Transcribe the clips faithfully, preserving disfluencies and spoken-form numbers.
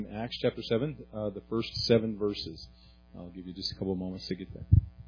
Acts chapter seven, uh, the first seven verses. I'll give you just a couple of moments to get there.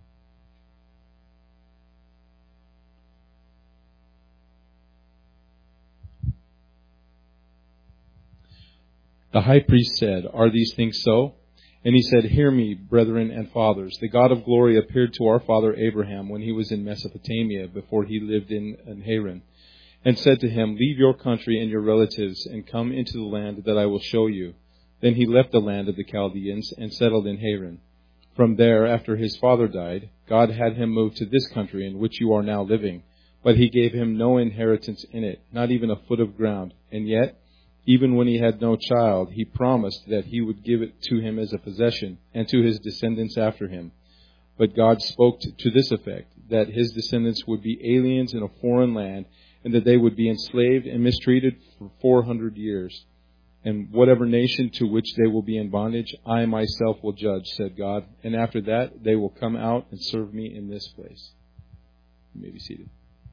The high priest said, "Are these things so?" And he said, "Hear me, brethren and fathers. The God of glory appeared to our father Abraham when he was in Mesopotamia, before he lived in, in Haran, and said to him, 'Leave your country and your relatives and come into the land that I will show you.' Then he left the land of the Chaldeans and settled in Haran. From there, after his father died, God had him move to this country in which you are now living. But he gave him no inheritance in it, not even a foot of ground. And yet, even when he had no child, he promised that he would give it to him as a possession and to his descendants after him. But God spoke to this effect, that his descendants would be aliens in a foreign land, and that they would be enslaved and mistreated for four hundred years. And whatever nation to which they will be in bondage, I myself will judge, said God. And after that, they will come out and serve me in this place." You may be seated.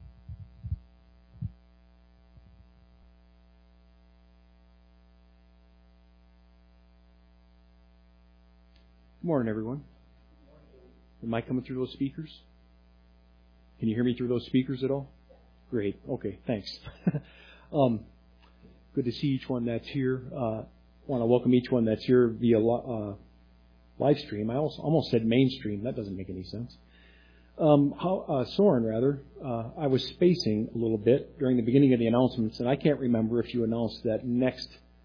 Good morning, everyone. Am I coming through those speakers? Can you hear me through those speakers at all? Great. Okay, thanks. um, good to see each one that's here. I uh, want to welcome each one that's here via uh, live stream. I also almost said mainstream. That doesn't make any sense. Um, how, uh, Soren, rather, uh, I was spacing a little bit during the beginning of the announcements, and I can't remember if you announced that next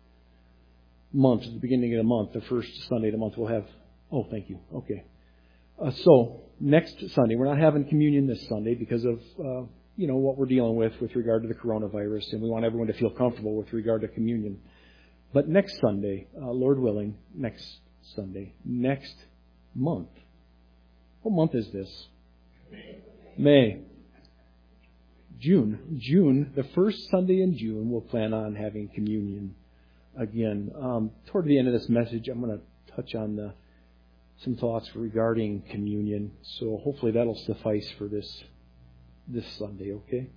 month, at the beginning of the month, the first Sunday of the month, we'll have... Oh, thank you. Okay. Uh, so, next Sunday, we're not having communion this Sunday because of, uh, you know, what we're dealing with with regard to the coronavirus, and we want everyone to feel comfortable with regard to communion. But next Sunday, uh, Lord willing, next Sunday, next month. What month is this? May. June. June, the first Sunday in June, we'll plan on having communion again. Um, toward the end of this message, I'm going to touch on the some thoughts regarding communion. So hopefully that'll suffice for this this Sunday, okay?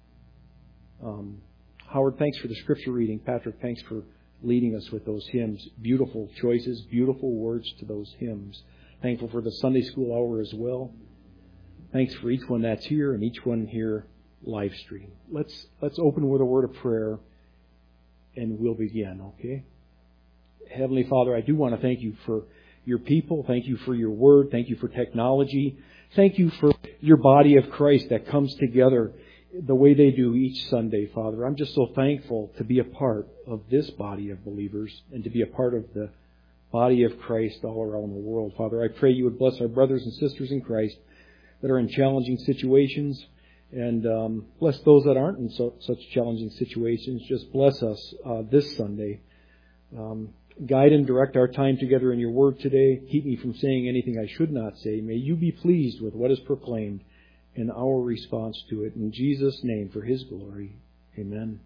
Um, Howard, thanks for the scripture reading. Patrick, thanks for leading us with those hymns. Beautiful choices, beautiful words to those hymns. Thankful for the Sunday school hour as well. Thanks for each one that's here and each one here live stream. Let's let's open with a word of prayer and we'll begin, okay? Heavenly Father, I do want to thank you for your people. Thank you for your word. Thank you for technology. Thank you for your body of Christ that comes together the way they do each Sunday, Father. I'm just so thankful to be a part of this body of believers and to be a part of the body of Christ all around the world. Father, I pray you would bless our brothers and sisters in Christ that are in challenging situations, and um, bless those that aren't in so, such challenging situations. Just bless us uh, this Sunday. Um, Guide and direct our time together in your word today. Keep me from saying anything I should not say. May you be pleased with what is proclaimed and our response to it. In Jesus' name, for his glory. Amen.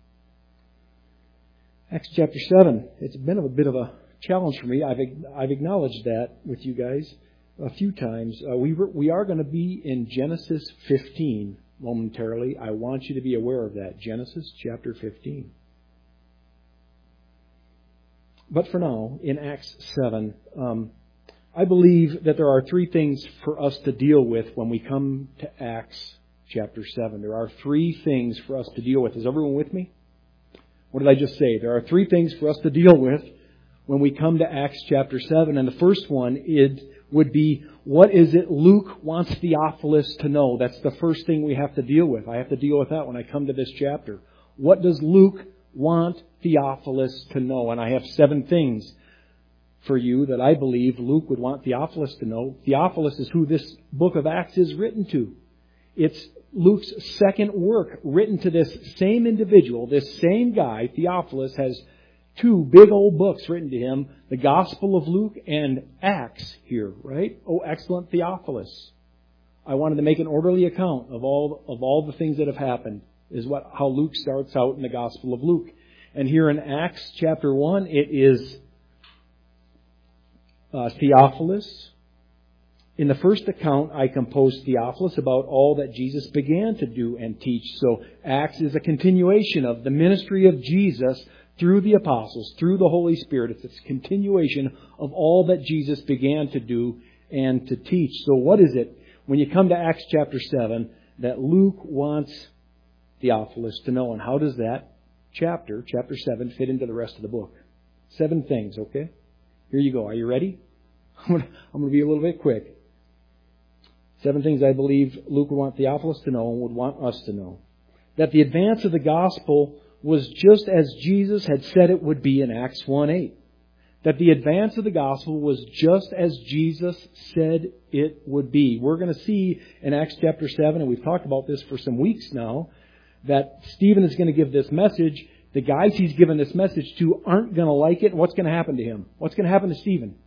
Acts chapter seven. It's been a bit of a challenge for me. I've I've acknowledged that with you guys a few times. Uh, we were, we are going to be in Genesis fifteen momentarily. I want you to be aware of that. Genesis chapter fifteen. But for now, in Acts seven, um, I believe that there are three things for us to deal with when we come to Acts chapter seven. There are three things for us to deal with. Is everyone with me? What did I just say? There are three things for us to deal with when we come to Acts chapter seven. And the first one is, would be, what is it Luke wants Theophilus to know? That's the first thing we have to deal with. I have to deal with that when I come to this chapter. What does Luke want Theophilus to know? And I have seven things for you that I believe Luke would want Theophilus to know. Theophilus is who this book of Acts is written to. It's Luke's second work written to this same individual. This same guy, Theophilus, has two big old books written to him, the Gospel of Luke and Acts here, right? Oh, excellent Theophilus. I wanted to make an orderly account of all of all the things that have happened. Is what how Luke starts out in the Gospel of Luke. And here in Acts chapter one, it is uh, Theophilus. In the first account, I composed Theophilus about all that Jesus began to do and teach. So Acts is a continuation of the ministry of Jesus through the apostles, through the Holy Spirit. It's this continuation of all that Jesus began to do and to teach. So what is it, when you come to Acts chapter seven, that Luke wants Theophilus to know? And how does that chapter, chapter seven, fit into the rest of the book? Seven things, okay? Here you go. Are you ready? I'm going to be a little bit quick. Seven things I believe Luke would want Theophilus to know and would want us to know. That the advance of the gospel was just as Jesus had said it would be in Acts one eight. That the advance of the gospel was just as Jesus said it would be. We're going to see in Acts chapter seven, and we've talked about this for some weeks now, that Stephen is going to give this message. The guys he's given this message to aren't going to like it. And what's going to happen to him? What's going to happen to Stephen?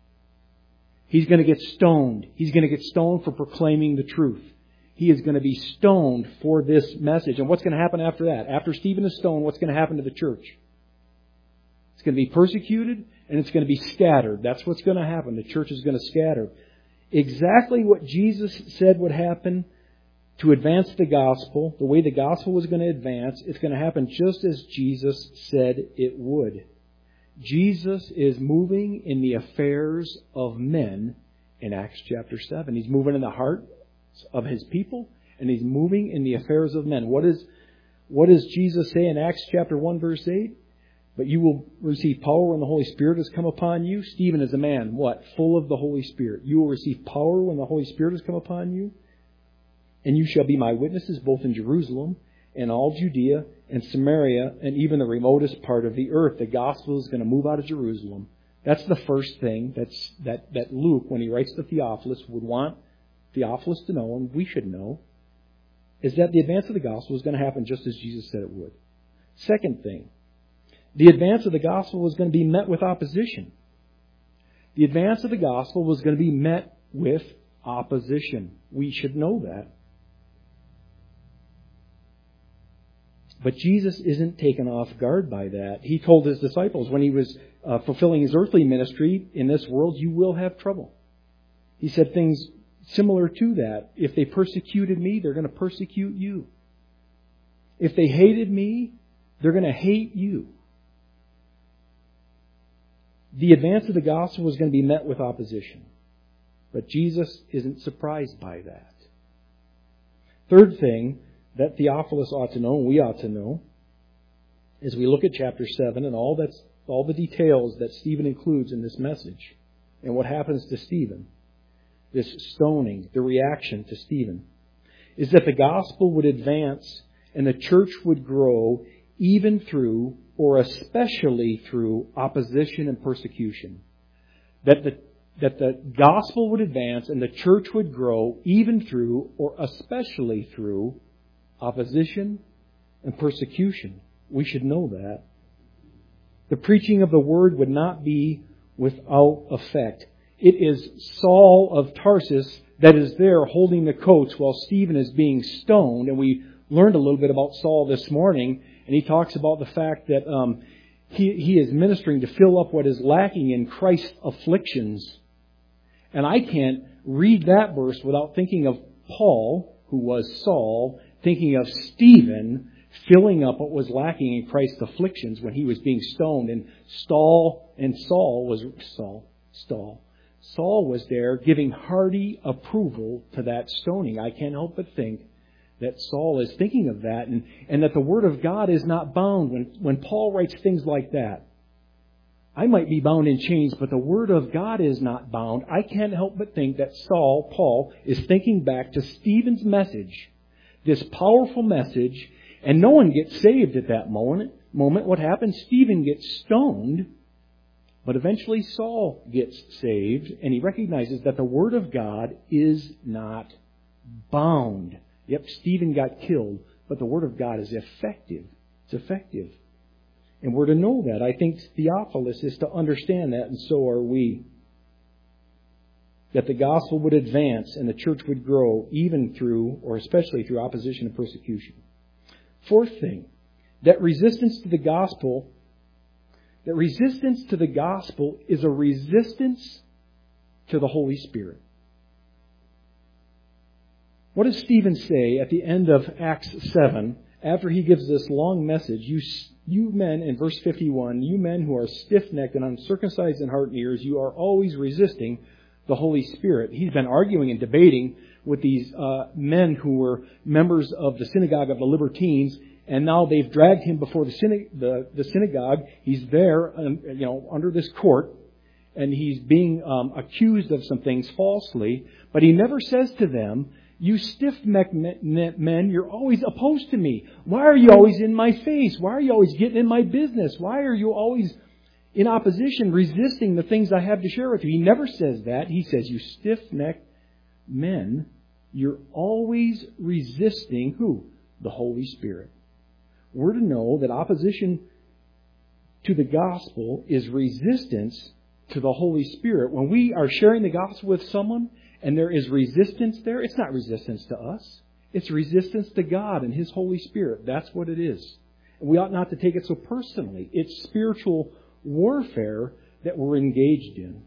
He's going to get stoned. He's going to get stoned for proclaiming the truth. He is going to be stoned for this message. And what's going to happen after that? After Stephen is stoned, what's going to happen to the church? It's going to be persecuted and it's going to be scattered. That's what's going to happen. The church is going to scatter. Exactly what Jesus said would happen to advance the gospel, the way the gospel was going to advance, it's going to happen just as Jesus said it would. Jesus is moving in the affairs of men in Acts chapter seven. He's moving in the heart of His people, and He's moving in the affairs of men. What is, what does Jesus say in Acts chapter one, verse eight? But you will receive power when the Holy Spirit has come upon you. Stephen is a man, what? Full of the Holy Spirit. You will receive power when the Holy Spirit has come upon you. And you shall be my witnesses both in Jerusalem and all Judea and Samaria and even the remotest part of the earth. The gospel is going to move out of Jerusalem. That's the first thing that's, that, that Luke, when he writes to Theophilus, would want Theophilus to know, and we should know, is that the advance of the gospel is going to happen just as Jesus said it would. Second thing, the advance of the gospel was going to be met with opposition. The advance of the gospel was going to be met with opposition. We should know that. But Jesus isn't taken off guard by that. He told His disciples when He was uh, fulfilling His earthly ministry, in this world you will have trouble. He said things similar to that. If they persecuted me, they're going to persecute you. If they hated me, they're going to hate you. The advance of the gospel was going to be met with opposition. But Jesus isn't surprised by that. Third thing that Theophilus ought to know, and we ought to know, as we look at chapter seven and all that's all the details that Stephen includes in this message, and what happens to Stephen, this stoning, the reaction to Stephen, is that the gospel would advance and the church would grow even through, or especially through, opposition and persecution. That the that the gospel would advance and the church would grow even through, or especially through, opposition and persecution. We should know that. The preaching of the word would not be without effect. It is Saul of Tarsus that is there holding the coats while Stephen is being stoned. And we learned a little bit about Saul this morning, and he talks about the fact that um, he, he is ministering to fill up what is lacking in Christ's afflictions. And I can't read that verse without thinking of Paul, who was Saul, thinking of Stephen filling up what was lacking in Christ's afflictions when he was being stoned. And Saul and Saul was Saul, Saul, Saul was there giving hearty approval to that stoning. I can't help but think that Saul is thinking of that, and, and that the Word of God is not bound. When, when Paul writes things like that, I might be bound in chains, but the Word of God is not bound. I can't help but think that Saul, Paul, is thinking back to Stephen's message, this powerful message, and no one gets saved at that moment. Moment, what happens? Stephen gets stoned, but eventually Saul gets saved, and he recognizes that the Word of God is not bound. Yep, Stephen got killed, but the Word of God is effective. It's effective. And we're to know that. I think Theophilus is to understand that, and so are we. That the gospel would advance and the church would grow even through, or especially through, opposition and persecution. Fourth thing, that resistance to the gospel, that resistance to the gospel is a resistance to the Holy Spirit. What does Stephen say at the end of Acts seven, after he gives this long message, you you men, in verse fifty-one, you men who are stiff-necked and uncircumcised in heart and ears, you are always resisting the Holy Spirit. He's been arguing and debating with these uh, men who were members of the synagogue of the Libertines, and now they've dragged him before the, syna- the, the synagogue. He's there, um, you know, under this court, and he's being um, accused of some things falsely. But he never says to them, "You stiff-necked men, you're always opposed to me. Why are you always in my face? Why are you always getting in my business? Why are you always in opposition, resisting the things I have to share with you?" He never says that. He says, "You stiff-necked men, you're always resisting" who? The Holy Spirit. We're to know that opposition to the gospel is resistance to the Holy Spirit. When we are sharing the gospel with someone and there is resistance there, it's not resistance to us. It's resistance to God and His Holy Spirit. That's what it is. And we ought not to take it so personally. It's spiritual warfare that we're engaged in.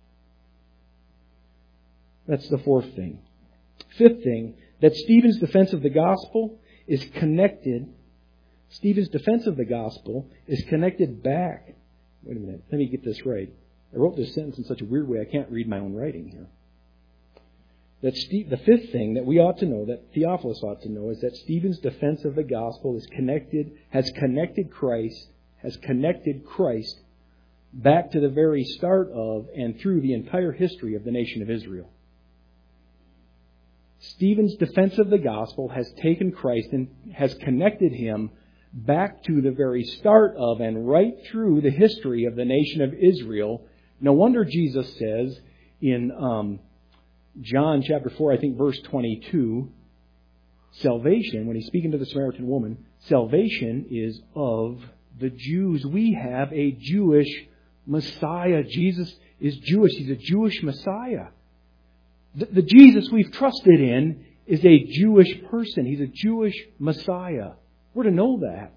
That's the fourth thing. Fifth thing, that Stephen's defense of the gospel is connected. Stephen's defense of the gospel is connected back. Wait a minute, let me get this right. I wrote this sentence in such a weird way I can't read my own writing here. That Steve, the fifth thing that we ought to know, that Theophilus ought to know, is that Stephen's defense of the gospel is connected, has connected Christ, has connected Christ back to the very start of and through the entire history of the nation of Israel. Stephen's defense of the gospel has taken Christ and has connected Him back to the very start of and right through the history of the nation of Israel. No wonder Jesus says in um, John chapter four, I think verse twenty-two, salvation, when He's speaking to the Samaritan woman, salvation is of the Jews. We have a Jewish Messiah. Jesus is Jewish. He's a Jewish Messiah. The, the Jesus we've trusted in is a Jewish person. He's a Jewish Messiah. We're to know that.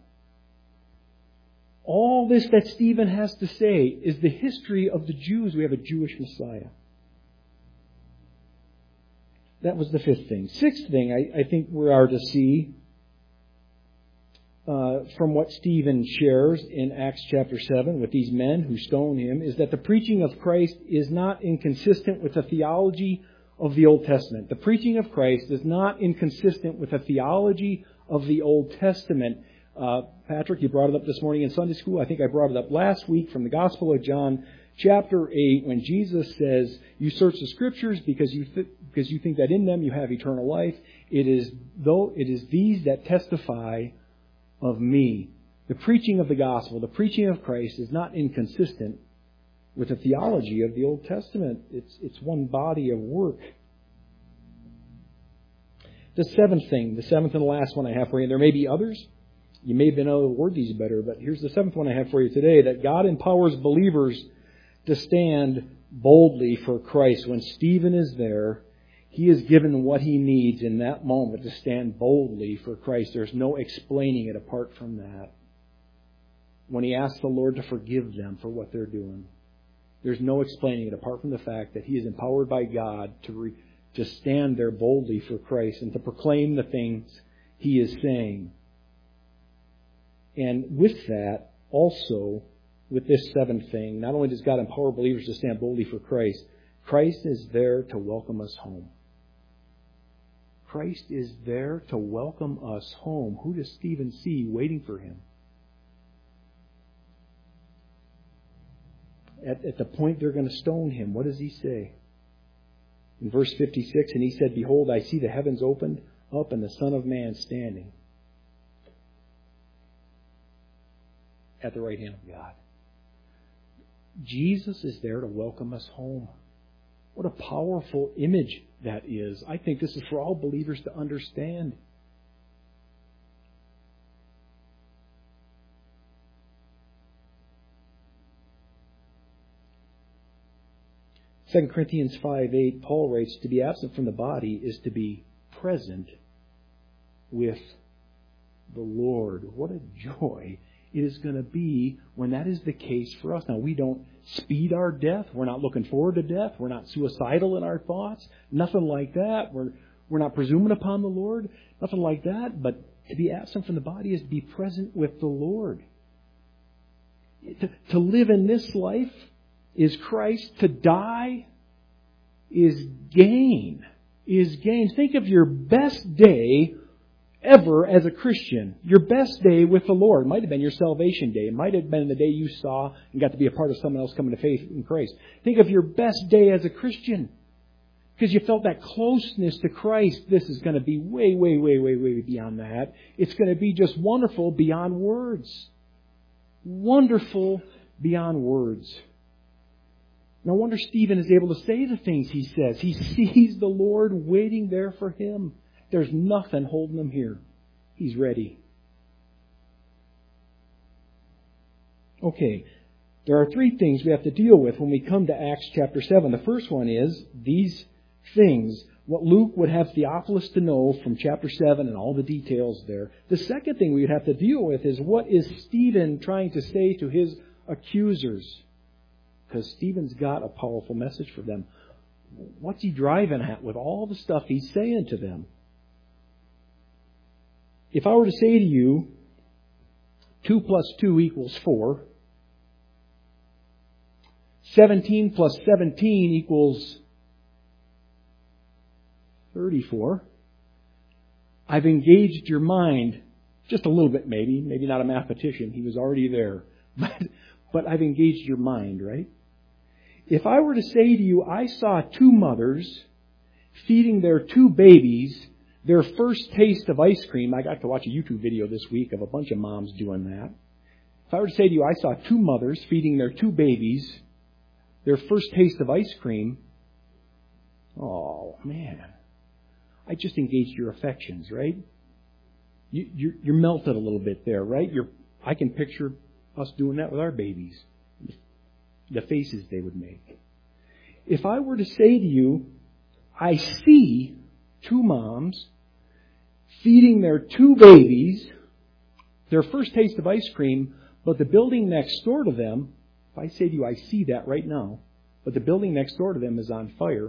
All this that Stephen has to say is the history of the Jews. We have a Jewish Messiah. That was the fifth thing. Sixth thing I, I think we are to see uh, from what Stephen shares in Acts chapter seven with these men who stone him is that the preaching of Christ is not inconsistent with the theology of the Old Testament. The preaching of Christ is not inconsistent with the theology of the Old Testament. Uh, Patrick, you brought it up this morning in Sunday school. I think I brought it up last week from the Gospel of John, chapter eight, when Jesus says, "You search the Scriptures because you th- because you think that in them you have eternal life. It is though it is these that testify of me." The preaching of the gospel, the preaching of Christ, is not inconsistent with the theology of the Old Testament. It's it's one body of work. The seventh thing, the seventh and the last one I have for you, and there may be others. You may have been able to word these better, but here's the seventh one I have for you today, that God empowers believers to stand boldly for Christ. When Stephen is there, he is given what he needs in that moment to stand boldly for Christ. There's no explaining it apart from that. When he asks the Lord to forgive them for what they're doing, there's no explaining it apart from the fact that he is empowered by God to re, to stand there boldly for Christ and to proclaim the things he is saying. And with that, also, with this seventh thing, not only does God empower believers to stand boldly for Christ, Christ is there to welcome us home. Christ is there to welcome us home. Who does Stephen see waiting for him? At, at the point they're going to stone him, what does he say? In verse fifty-six, "And he said, Behold, I see the heavens opened up and the Son of Man standing at the right hand of God." Jesus is there to welcome us home. What a powerful image that is. I think this is for all believers to understand. Second Corinthians five eight, Paul writes, "To be absent from the body is to be present with the Lord." What a joy it is going to be when that is the case for us. Now, we don't speed our death. We're not looking forward to death. We're not suicidal in our thoughts. Nothing like that. We're, we're not presuming upon the Lord. Nothing like that. But To be absent from the body is to be present with the Lord. To, to live in this life is Christ. To die is gain. Is gain. Think of your best day ever as a Christian. Your best day with the Lord. It might have been your salvation day. It might have been the day you saw and got to be a part of someone else coming to faith in Christ. Think of your best day as a Christian. Because you felt that closeness to Christ. This is going to be way, way, way, way, way beyond that. It's going to be just wonderful beyond words. Wonderful beyond words. No wonder Stephen is able to say the things he says. He sees the Lord waiting there for him. There's nothing holding him here. He's ready. Okay. There are three things we have to deal with when we come to Acts chapter seven. The first one is these things, what Luke would have Theophilus to know from chapter seven and all the details there. The second thing we would have to deal with is what is Stephen trying to say to his accusers? Because Stephen's got a powerful message for them. What's he driving at with all the stuff he's saying to them? If I were to say to you, two plus two equals four, seventeen plus seventeen equals thirty-four. I've engaged your mind just a little bit, maybe. Maybe not a mathematician. He was already there. But, but I've engaged your mind, right? If I were to say to you, I saw two mothers feeding their two babies their first taste of ice cream. I got to watch a YouTube video this week of a bunch of moms doing that. If I were to say to you, I saw two mothers feeding their two babies their first taste of ice cream. Oh, man. I just engaged your affections, right? You, you're, you're melted a little bit there, right? You're, I can picture us doing that with our babies. The faces they would make. If I were to say to you, I see two moms feeding their two babies their first taste of ice cream, but the building next door to them, if I say to you, I see that right now, but the building next door to them is on fire.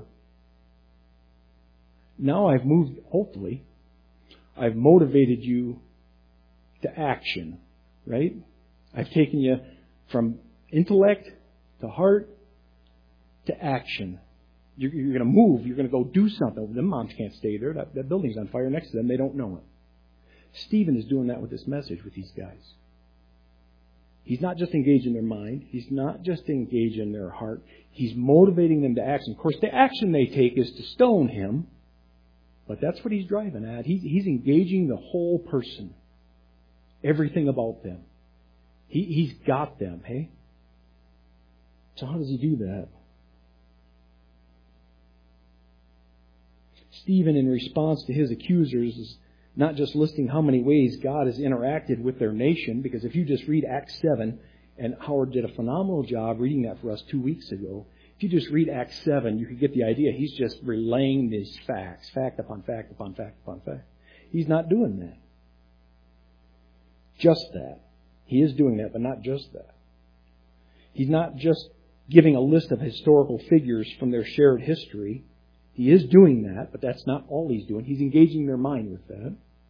Now I've moved, hopefully, I've motivated you to action, right? I've taken you from intellect to heart to action. You're, you're going to move. You're going to go do something. Them moms can't stay there. That, that building's on fire next to them. They don't know it. Stephen is doing that with this message with these guys. He's not just engaging their mind. He's not just engaging their heart. He's motivating them to action. Of course, the action they take is to stone him. But that's what he's driving at. He, he's engaging the whole person. Everything about them. He, he's got them, hey? So how does he do that? Stephen, in response to his accusers, is not just listing how many ways God has interacted with their nation, because if you just read Acts seven, and Howard did a phenomenal job reading that for us two weeks ago, if you just read Acts seven, you can get the idea. He's just relaying these facts, fact upon fact upon fact upon fact. He's not doing that. Just that. He is doing that, but not just that. He's not just giving a list of historical figures from their shared history. He is doing that, but that's not all he's doing. He's engaging their mind with that.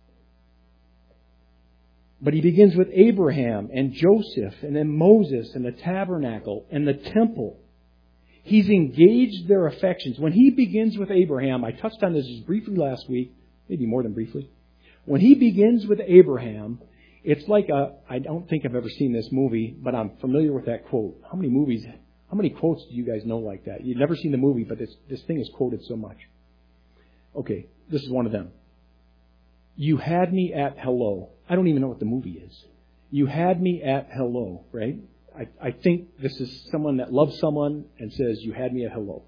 But he begins with Abraham and Joseph and then Moses and the tabernacle and the temple. He's engaged their affections. When he begins with Abraham, I touched on this just briefly last week, maybe more than briefly. When he begins with Abraham, it's like a, I don't think I've ever seen this movie, but I'm familiar with that quote. How many movies, how many quotes do you guys know like that? You've never seen the movie, but this, this thing is quoted so much. Okay, this is one of them. You had me at hello. I don't even know what the movie is. You had me at hello, right? I, I think this is someone that loves someone and says, you had me at hello.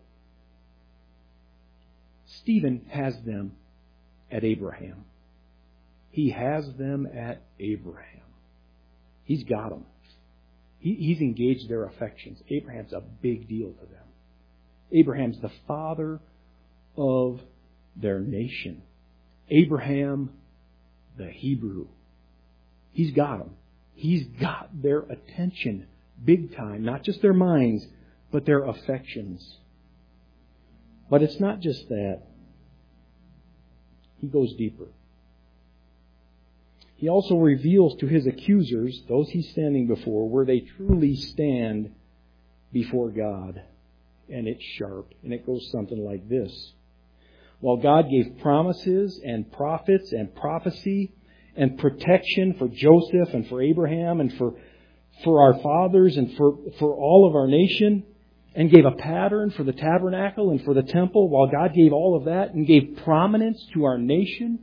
Stephen has them at Abraham. He has them at Abraham. He's got them. He, he's engaged their affections. Abraham's a big deal to them. Abraham's the father of their nation. Abraham, the Hebrew. He's got them. He's got their attention big time. Not just their minds, but their affections. But it's not just that. He goes deeper. He also reveals to his accusers, those he's standing before, where they truly stand before God. And it's sharp. And it goes something like this. While God gave promises and prophets and prophecy and protection for Joseph and for Abraham and for, for our fathers and for, for all of our nation, and gave a pattern for the tabernacle and for the temple, while God gave all of that and gave prominence to our nation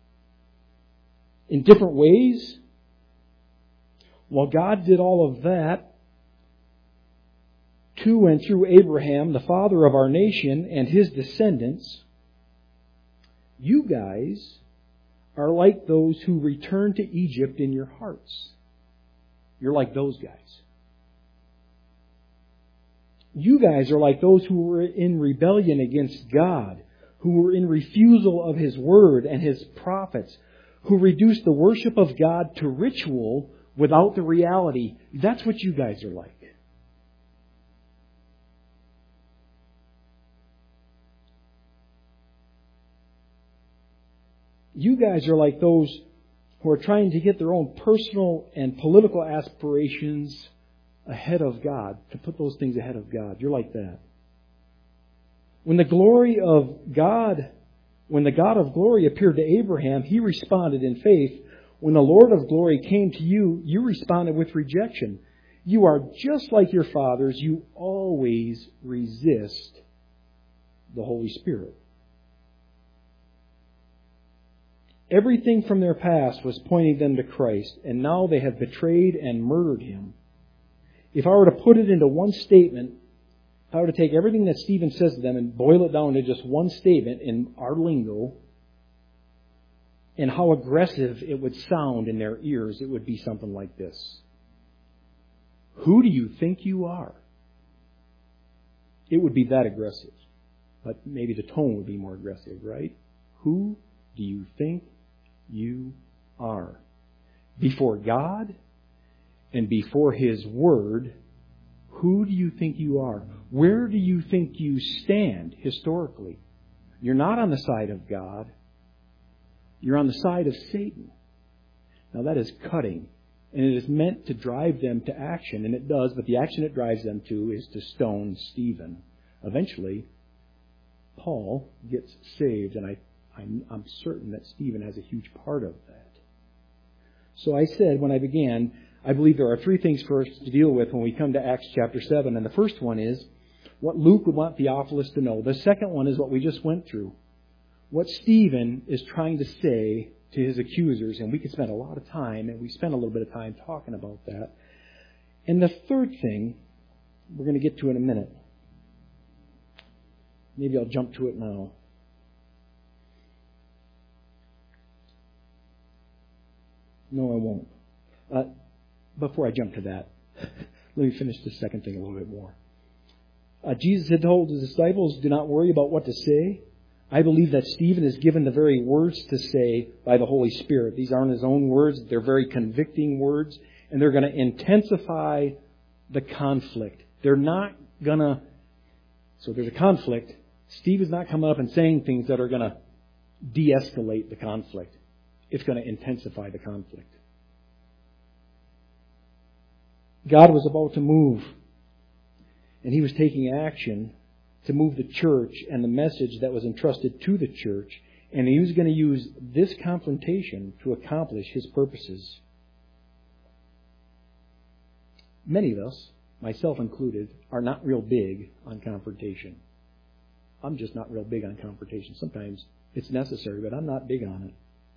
in different ways, while God did all of that to and through Abraham, the father of our nation, and his descendants, you guys are like those who returned to Egypt in your hearts. You're like those guys. You guys are like those who were in rebellion against God, who were in refusal of His Word and His prophets, who reduced the worship of God to ritual without the reality. That's what you guys are like. You guys are like those who are trying to get their own personal and political aspirations ahead of God, to put those things ahead of God. You're like that. When the glory of God, when the God of glory appeared to Abraham, he responded in faith. When the Lord of glory came to you, you responded with rejection. You are just like your fathers. You always resist the Holy Spirit. Everything from their past was pointing them to Christ, and now they have betrayed and murdered Him. If I were to put it into one statement, if I were to take everything that Stephen says to them and boil it down to just one statement in our lingo, and how aggressive it would sound in their ears, it would be something like this. Who do you think you are? It would be that aggressive. But maybe the tone would be more aggressive, right? Who do you think you are? Before God and before His Word, who do you think you are? Where do you think you stand historically? You're not on the side of God. You're on the side of Satan. Now that is cutting. And it is meant to drive them to action. And it does, but the action it drives them to is to stone Stephen. Eventually, Paul gets saved. And I, I'm, I'm certain that Stephen has a huge part of that. So I said when I began, I believe there are three things for us to deal with when we come to Acts chapter seven. And the first one is what Luke would want Theophilus to know. The second one is what we just went through. What Stephen is trying to say to his accusers. And we could spend a lot of time, and we spent a little bit of time talking about that. And the third thing we're going to get to in a minute. Maybe I'll jump to it now. No, I won't. Uh, Before I jump to that, let me finish the second thing a little bit more. Uh, Jesus had told His disciples, do not worry about what to say. I believe that Stephen is given the very words to say by the Holy Spirit. These aren't his own words. They're very convicting words. And they're going to intensify the conflict. They're not going to... So there's a conflict. Stephen's not coming up and saying things that are going to de-escalate the conflict. It's going to intensify the conflict. God was about to move, and He was taking action to move the church and the message that was entrusted to the church, and He was going to use this confrontation to accomplish His purposes. Many of us, myself included, are not real big on confrontation. I'm just not real big on confrontation. Sometimes it's necessary, but I'm not big on it.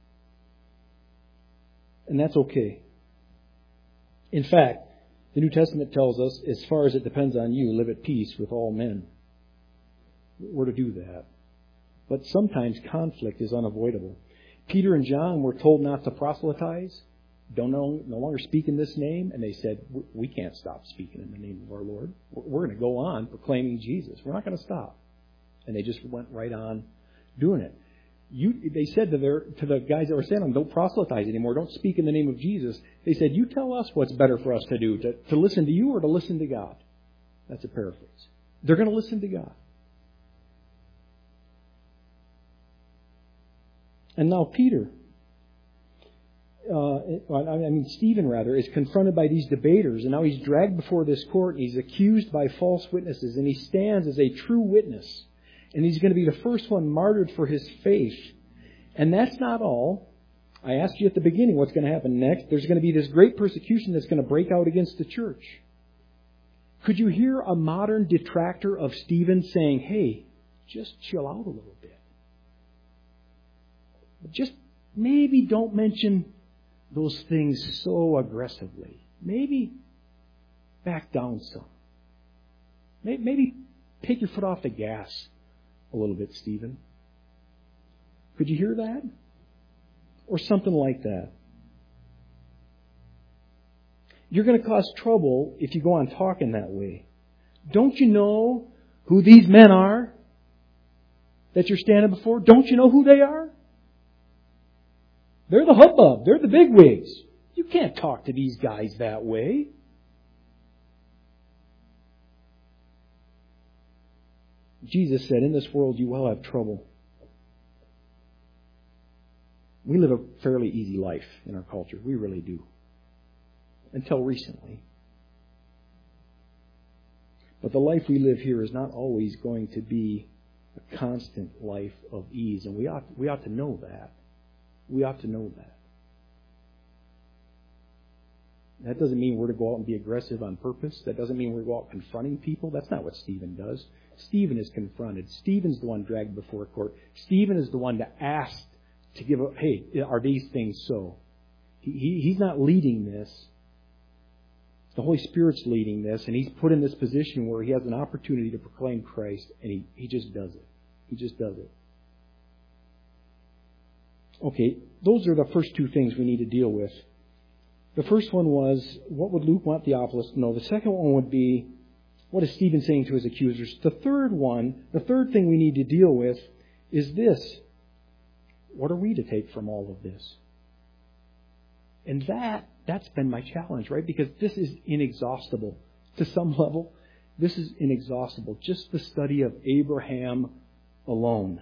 And that's okay. In fact, the New Testament tells us, as far as it depends on you, live at peace with all men. We're to do that. But sometimes conflict is unavoidable. Peter and John were told not to proselytize, don't no, no longer speak in this name, and they said, we can't stop speaking in the name of our Lord. We're going to go on proclaiming Jesus. We're not going to stop. And they just went right on doing it. You, they said to, their, to the guys that were saying, don't proselytize anymore, don't speak in the name of Jesus. They said, you tell us what's better for us to do, to, to listen to you or to listen to God. That's a paraphrase. They're going to listen to God. And now Peter. uh, I mean, Stephen rather, is confronted by these debaters, and now he's dragged before this court, and he's accused by false witnesses, and he stands as a true witness, and he's going to be the first one martyred for his faith. And that's not all. I asked you at the beginning what's going to happen next. There's going to be this great persecution that's going to break out against the church. Could you hear a modern detractor of Stephen saying, hey, just chill out a little bit. Just maybe don't mention those things so aggressively. Maybe back down some. Maybe take your foot off the gas a little bit, Stephen. Could you hear that? Or something like that. You're going to cause trouble if you go on talking that way. Don't you know who these men are that you're standing before? Don't you know who they are? They're the hubbub. They're the bigwigs. You can't talk to these guys that way. Jesus said, in this world you will have trouble. We live a fairly easy life in our culture. We really do. Until recently. But the life we live here is not always going to be a constant life of ease. And we ought, we ought to know that. We ought to know that. That doesn't mean we're to go out and be aggressive on purpose. That doesn't mean we're to go out confronting people. That's not what Stephen does. Stephen is confronted. Stephen's the one dragged before court. Stephen is the one that asked to give a, hey, are these things so? He, he, he's not leading this. The Holy Spirit's leading this, and he's put in this position where he has an opportunity to proclaim Christ, and he, he just does it. He just does it. Okay, those are the first two things we need to deal with. The first one was, what would Luke want Theophilus to know? The second one would be, what is Stephen saying to his accusers? The third one, the third thing we need to deal with is this. What are we to take from all of this? And that, that's been my challenge, right? Because this is inexhaustible. To some level, this is inexhaustible. Just the study of Abraham alone.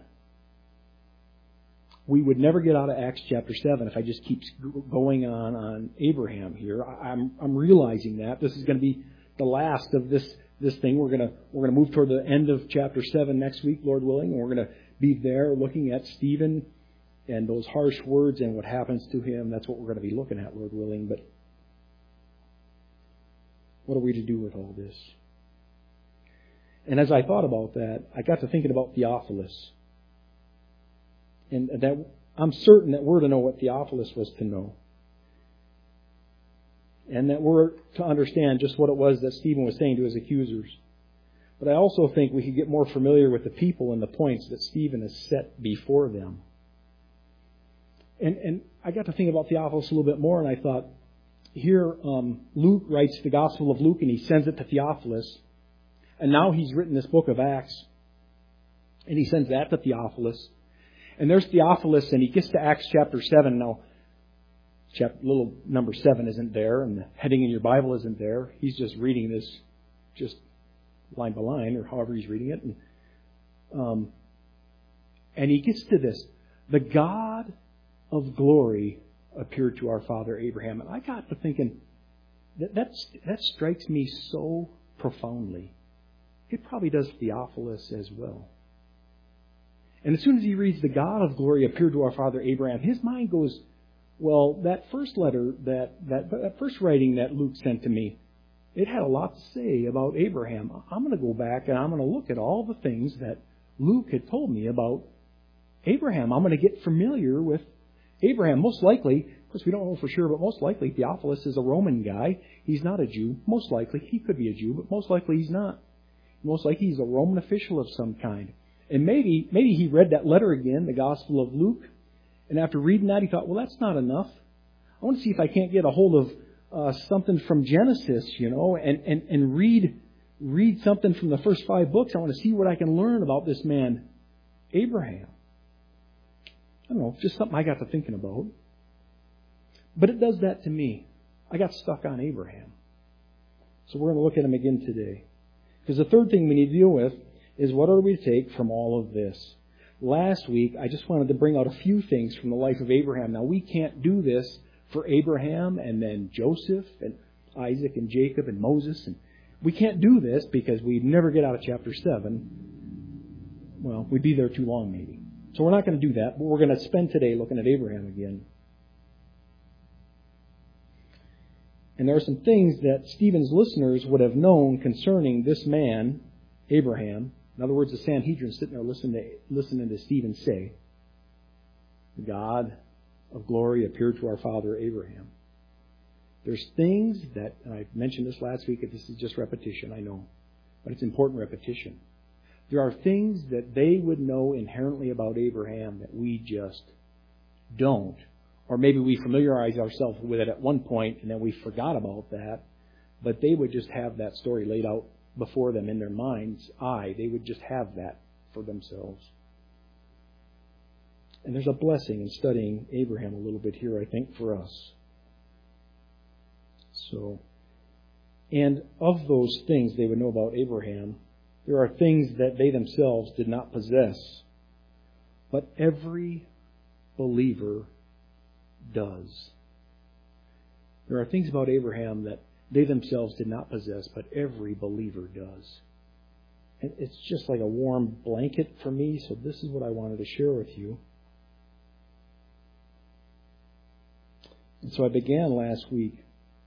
We would never get out of Acts chapter seven if I just keep going on on Abraham here. I'm I'm realizing that this is going to be the last of this this thing. We're gonna we're gonna move toward the end of chapter seven next week, Lord willing, and we're gonna be there looking at Stephen and those harsh words and what happens to him. That's what we're going to be looking at, Lord willing. But what are we to do with all this? And as I thought about that, I got to thinking about Theophilus. And that I'm certain that we're to know what Theophilus was to know. And that we're to understand just what it was that Stephen was saying to his accusers. But I also think we could get more familiar with the people and the points that Stephen has set before them. And, and I got to think about Theophilus a little bit more, and I thought, here um, Luke writes the Gospel of Luke, and he sends it to Theophilus. And now he's written this book of Acts. And he sends that to Theophilus. And there's Theophilus, and he gets to Acts chapter seven. Now, chapter, little number seven isn't there, and the heading in your Bible isn't there. He's just reading this just line by line, or however he's reading it. And, um, and he gets to this. The God of glory appeared to our father Abraham. And I got to thinking, that that's, that strikes me so profoundly. It probably does Theophilus as well. And as soon as he reads, the God of glory appeared to our father Abraham, his mind goes, well, that first letter, that, that, that first writing that Luke sent to me, it had a lot to say about Abraham. I'm going to go back and I'm going to look at all the things that Luke had told me about Abraham. I'm going to get familiar with Abraham. Most likely, of course we don't know for sure, but most likely Theophilus is a Roman guy. He's not a Jew. Most likely, he could be a Jew, but most likely he's not. Most likely he's a Roman official of some kind. And maybe maybe he read that letter again, the Gospel of Luke, and after reading that he thought, well, that's not enough. I want to see if I can't get a hold of uh, something from Genesis, you know, and, and, and read read something from the first five books. I want to see what I can learn about this man, Abraham. I don't know, just something I got to thinking about. But it does that to me. I got stuck on Abraham. So we're going to look at him again today. Because the third thing we need to deal with is what are we to take from all of this? Last week, I just wanted to bring out a few things from the life of Abraham. Now, we can't do this for Abraham and then Joseph and Isaac and Jacob and Moses. And we can't do this because we'd never get out of chapter seven. Well, we'd be there too long maybe. So we're not going to do that, but we're going to spend today looking at Abraham again. And there are some things that Stephen's listeners would have known concerning this man, Abraham. In other words, the Sanhedrin sitting there listening to, listening to Stephen say, the God of glory appeared to our father Abraham. There's things that, and I mentioned this last week, if this is just repetition, I know, but it's important repetition. There are things that they would know inherently about Abraham that we just don't. Or maybe we familiarize ourselves with it at one point and then we forgot about that. But they would just have that story laid out before them in their mind's eye. They would just have that for themselves. And there's a blessing in studying Abraham a little bit here, I think, for us. So, and of those things they would know about Abraham, there are things that they themselves did not possess. But every believer does. There are things about Abraham that they themselves did not possess, but every believer does. And it's just like a warm blanket for me, so this is what I wanted to share with you. And so I began last week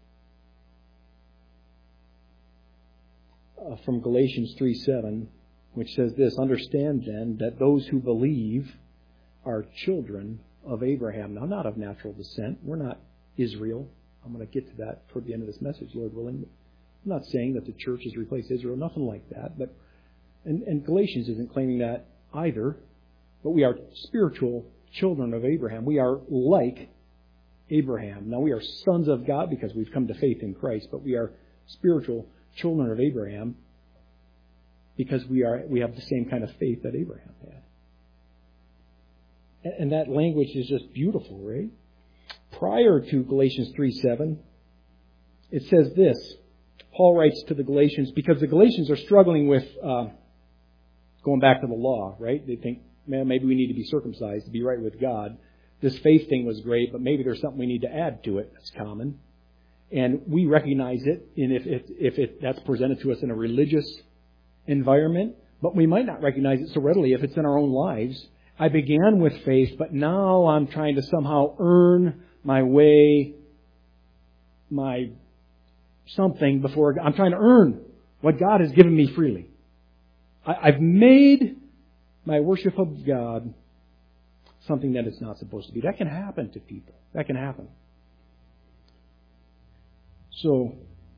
uh, from Galatians three seven, which says this, understand then that those who believe are children of Abraham. Now, not of natural descent. We're not Israel. I'm going to get to that toward the end of this message, Lord willing. I'm not saying that the church has replaced Israel, nothing like that. But and, and Galatians isn't claiming that either. But we are spiritual children of Abraham. We are like Abraham. Now, we are sons of God because we've come to faith in Christ, but we are spiritual children of Abraham because we are we have the same kind of faith that Abraham had. And that language is just beautiful, right? Prior to Galatians three seven, it says this. Paul writes to the Galatians, because the Galatians are struggling with uh, going back to the law, right? They think, man, maybe we need to be circumcised to be right with God. This faith thing was great, but maybe there's something we need to add to it that's common. And we recognize it, and if, if, if it, that's presented to us in a religious environment, but we might not recognize it so readily if it's in our own lives. I began with faith, but now I'm trying to somehow earn my way, my something before I'm trying to earn what God has given me freely. I, I've made my worship of God something that it's not supposed to be. That can happen to people. That can happen. So,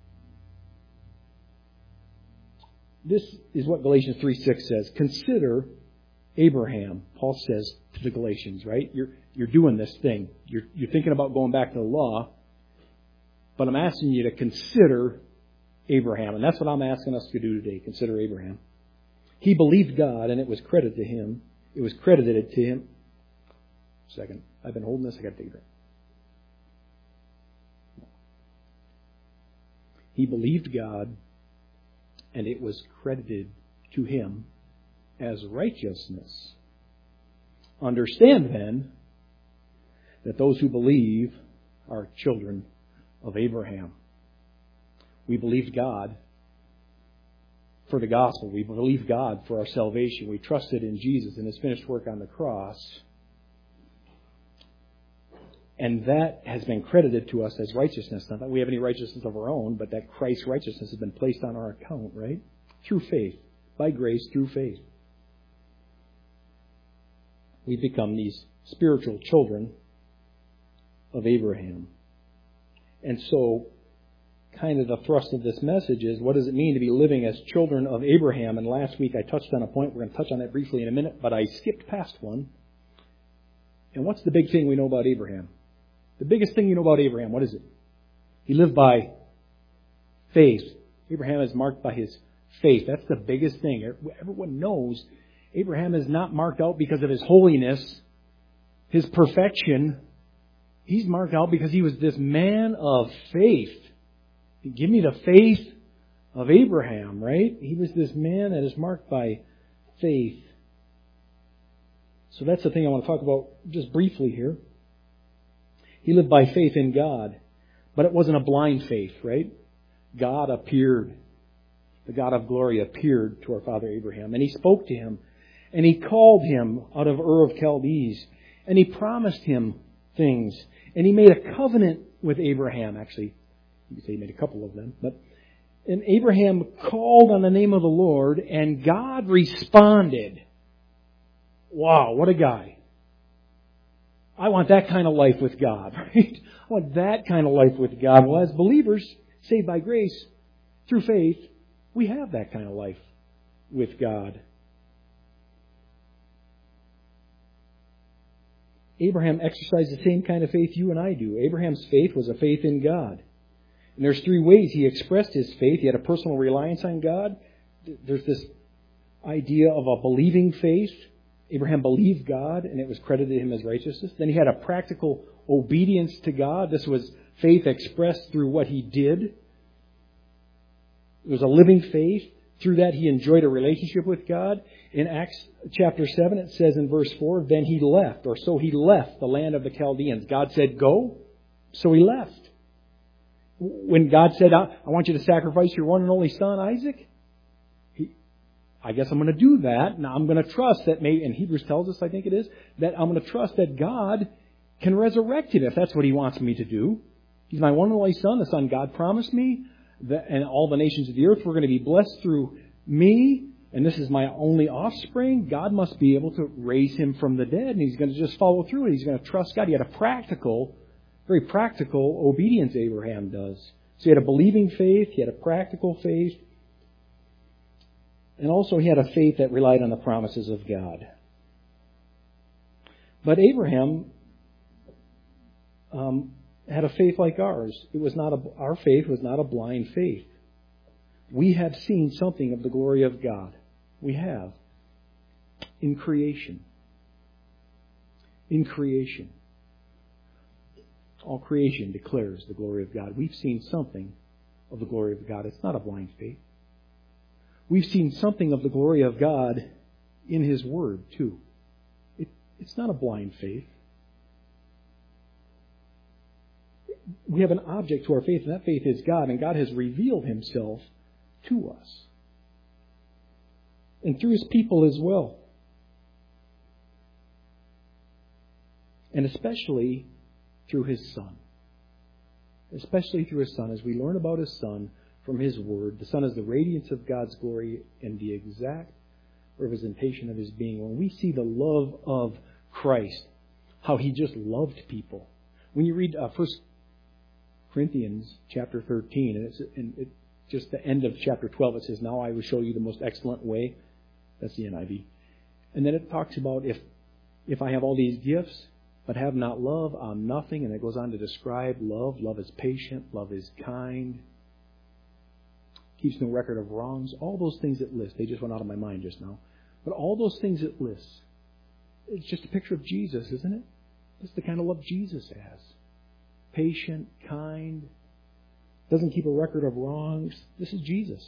this is what Galatians three six says. Consider Abraham, Paul says to the Galatians, right? You're you're doing this thing. You're you're thinking about going back to the law, but I'm asking you to consider Abraham, and that's what I'm asking us to do today. Consider Abraham. He believed God, and it was credited to him. It was credited to him. Second, I've been holding this. I got to take a drink. He believed God, and it was credited to him as righteousness. Understand then that those who believe are children of Abraham. We believed God for the gospel. We believed God for our salvation. We trusted in Jesus and His finished work on the cross. And that has been credited to us as righteousness. Not that we have any righteousness of our own, but that Christ's righteousness has been placed on our account, right? Through faith. By grace, through faith. We become these spiritual children of Abraham. And so, kind of the thrust of this message is, what does it mean to be living as children of Abraham? And last week I touched on a point. We're going to touch on that briefly in a minute, but I skipped past one. And what's the big thing we know about Abraham? The biggest thing you know about Abraham, what is it? He lived by faith. Abraham is marked by his faith. That's the biggest thing. Everyone knows Abraham is not marked out because of his holiness, his perfection. He's marked out because he was this man of faith. Give me the faith of Abraham, right? He was this man that is marked by faith. So that's the thing I want to talk about just briefly here. He lived by faith in God. But it wasn't a blind faith, right? God appeared. The God of glory appeared to our father Abraham. And He spoke to him. And He called him out of Ur of Chaldees. And He promised him things. And He made a covenant with Abraham. Actually, you could say He made a couple of them. But and Abraham called on the name of the Lord. And God responded. Wow, what a guy. I want that kind of life with God, right? I want that kind of life with God. Well, as believers, saved by grace, through faith, we have that kind of life with God. Abraham exercised the same kind of faith you and I do. Abraham's faith was a faith in God. And there's three ways he expressed his faith. He had a personal reliance on God. There's this idea of a believing faith. Abraham believed God, and it was credited to him as righteousness. Then he had a practical obedience to God. This was faith expressed through what he did. It was a living faith. Through that, he enjoyed a relationship with God. In Acts chapter seven, it says in verse four, then he left, or so he left the land of the Chaldeans. God said, go, so he left. When God said, I want you to sacrifice your one and only son, Isaac, I guess I'm going to do that. Now I'm going to trust that maybe, and Hebrews tells us, I think it is, that I'm going to trust that God can resurrect him if that's what He wants me to do. He's my one and only son, the son God promised me, that, and all the nations of the earth were going to be blessed through me, and this is my only offspring. God must be able to raise him from the dead, and He's going to just follow through it. He's going to trust God. He had a practical, very practical obedience, Abraham does. So he had a believing faith, he had a practical faith, and also he had a faith that relied on the promises of God. But Abraham um, had a faith like ours. It was not a, our faith was not a blind faith. We have seen something of the glory of God. We have. In creation. In creation. All creation declares the glory of God. We've seen something of the glory of God. It's not a blind faith. We've seen something of the glory of God in His Word, too. It, it's not a blind faith. We have an object to our faith, and that faith is God, and God has revealed Himself to us. And through His people as well. And especially through His Son. Especially through His Son. As we learn about His Son from His Word, the Son is the radiance of God's glory and the exact representation of His being. When we see the love of Christ, how He just loved people. When you read uh, First Corinthians chapter thirteen, and it's and it, just the end of chapter twelve, it says, now I will show you the most excellent way. That's the N I V. And then it talks about if if I have all these gifts, but have not love, I'm nothing. And it goes on to describe love. Love is patient. Love is kind. Keeps no record of wrongs. All those things it lists. They just went out of my mind just now. But all those things it lists, it's just a picture of Jesus, isn't it? That's the kind of love Jesus has. Patient, kind, doesn't keep a record of wrongs. This is Jesus.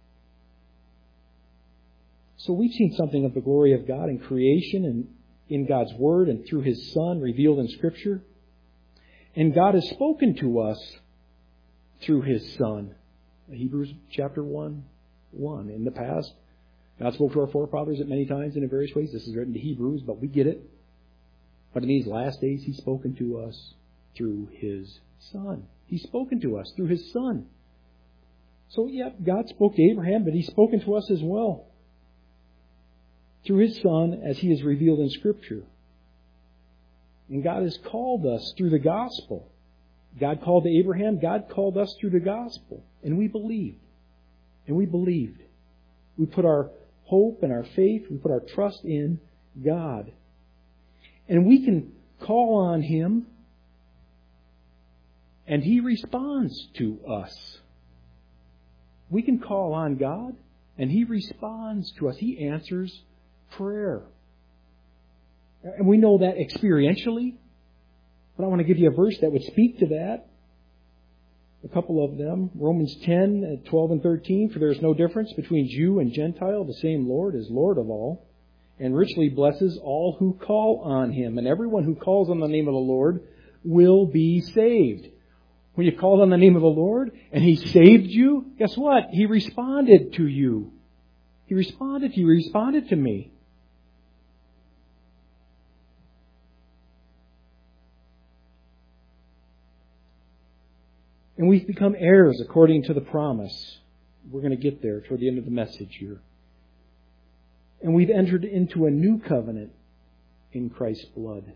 So we've seen something of the glory of God in creation and in God's Word and through His Son revealed in Scripture. And God has spoken to us through His Son. Hebrews chapter one, one. In the past, God spoke to our forefathers at many times and in various ways. This is written to Hebrews, but we get it. But in these last days, He's spoken to us through His Son. He's spoken to us through His Son. So, yeah, God spoke to Abraham, but He's spoken to us as well. Through His Son, as He is revealed in Scripture. And God has called us through the gospel. God called to Abraham. God called us through the gospel. And we believed. And we believed. We put our hope and our faith, we put our trust in God. And we can call on Him, and He responds to us. We can call on God, and He responds to us. He answers prayer. And we know that experientially. But I want to give you a verse that would speak to that. A couple of them. Romans ten, twelve and thirteen. For there is no difference between Jew and Gentile. The same Lord is Lord of all, and richly blesses all who call on Him. And everyone who calls on the name of the Lord will be saved. When you called on the name of the Lord and He saved you, guess what? He responded to you. He responded to you. He responded to me. And we've become heirs according to the promise. We're going to get there toward the end of the message here. And we've entered into a new covenant in Christ's blood.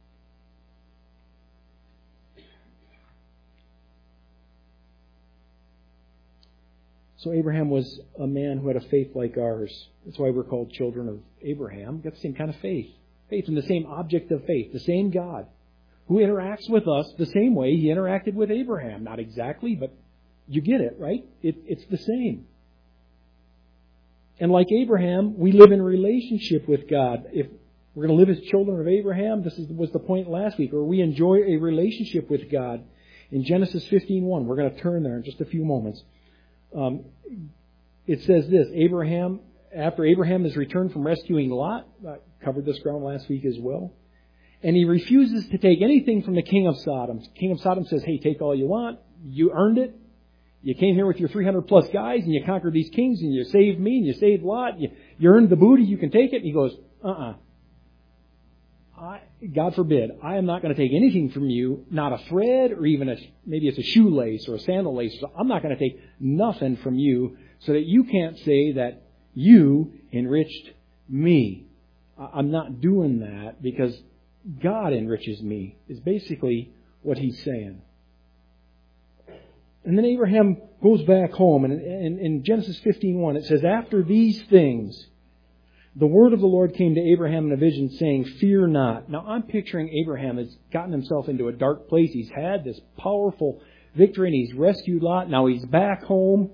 So Abraham was a man who had a faith like ours. That's why we're called children of Abraham. Got the same kind of faith. Faith in the same object of faith, the same God, who interacts with us the same way He interacted with Abraham. Not exactly, but you get it, right? It, it's the same. And like Abraham, we live in relationship with God. If we're going to live as children of Abraham, this is, was the point last week, or we enjoy a relationship with God. In Genesis fifteen one, we're going to turn there in just a few moments. Um, it says this, Abraham, after Abraham has returned from rescuing Lot, I covered this ground last week as well, and he refuses to take anything from the king of Sodom. King of Sodom says, hey, take all you want. You earned it. You came here with your three hundred plus guys and you conquered these kings and you saved me and you saved Lot. You, you earned the booty. You can take it. And he goes, uh-uh. I, God forbid, I am not going to take anything from you, not a thread or even a, maybe it's a shoelace or a sandal lace. I'm not going to take nothing from you so that you can't say that you enriched me. I'm not doing that because God enriches me, is basically what he's saying. And then Abraham goes back home, and in, in Genesis fifteen one it says, after these things, the word of the Lord came to Abraham in a vision saying, fear not. Now I'm picturing Abraham has gotten himself into a dark place. He's had this powerful victory and he's rescued Lot. Now he's back home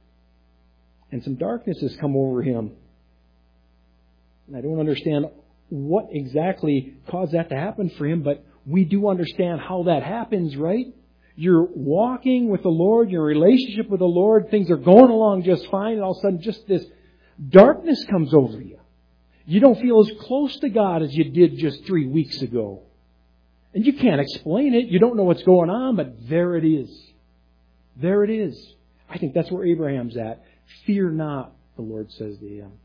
and some darkness has come over him. And I don't understand what exactly caused that to happen for him, but we do understand how that happens, right? You're walking with the Lord, your relationship with the Lord, things are going along just fine, and all of a sudden just this darkness comes over you. You don't feel as close to God as you did just three weeks ago. And you can't explain it. You don't know what's going on, but there it is. There it is. I think that's where Abraham's at. Fear not, the Lord says to him.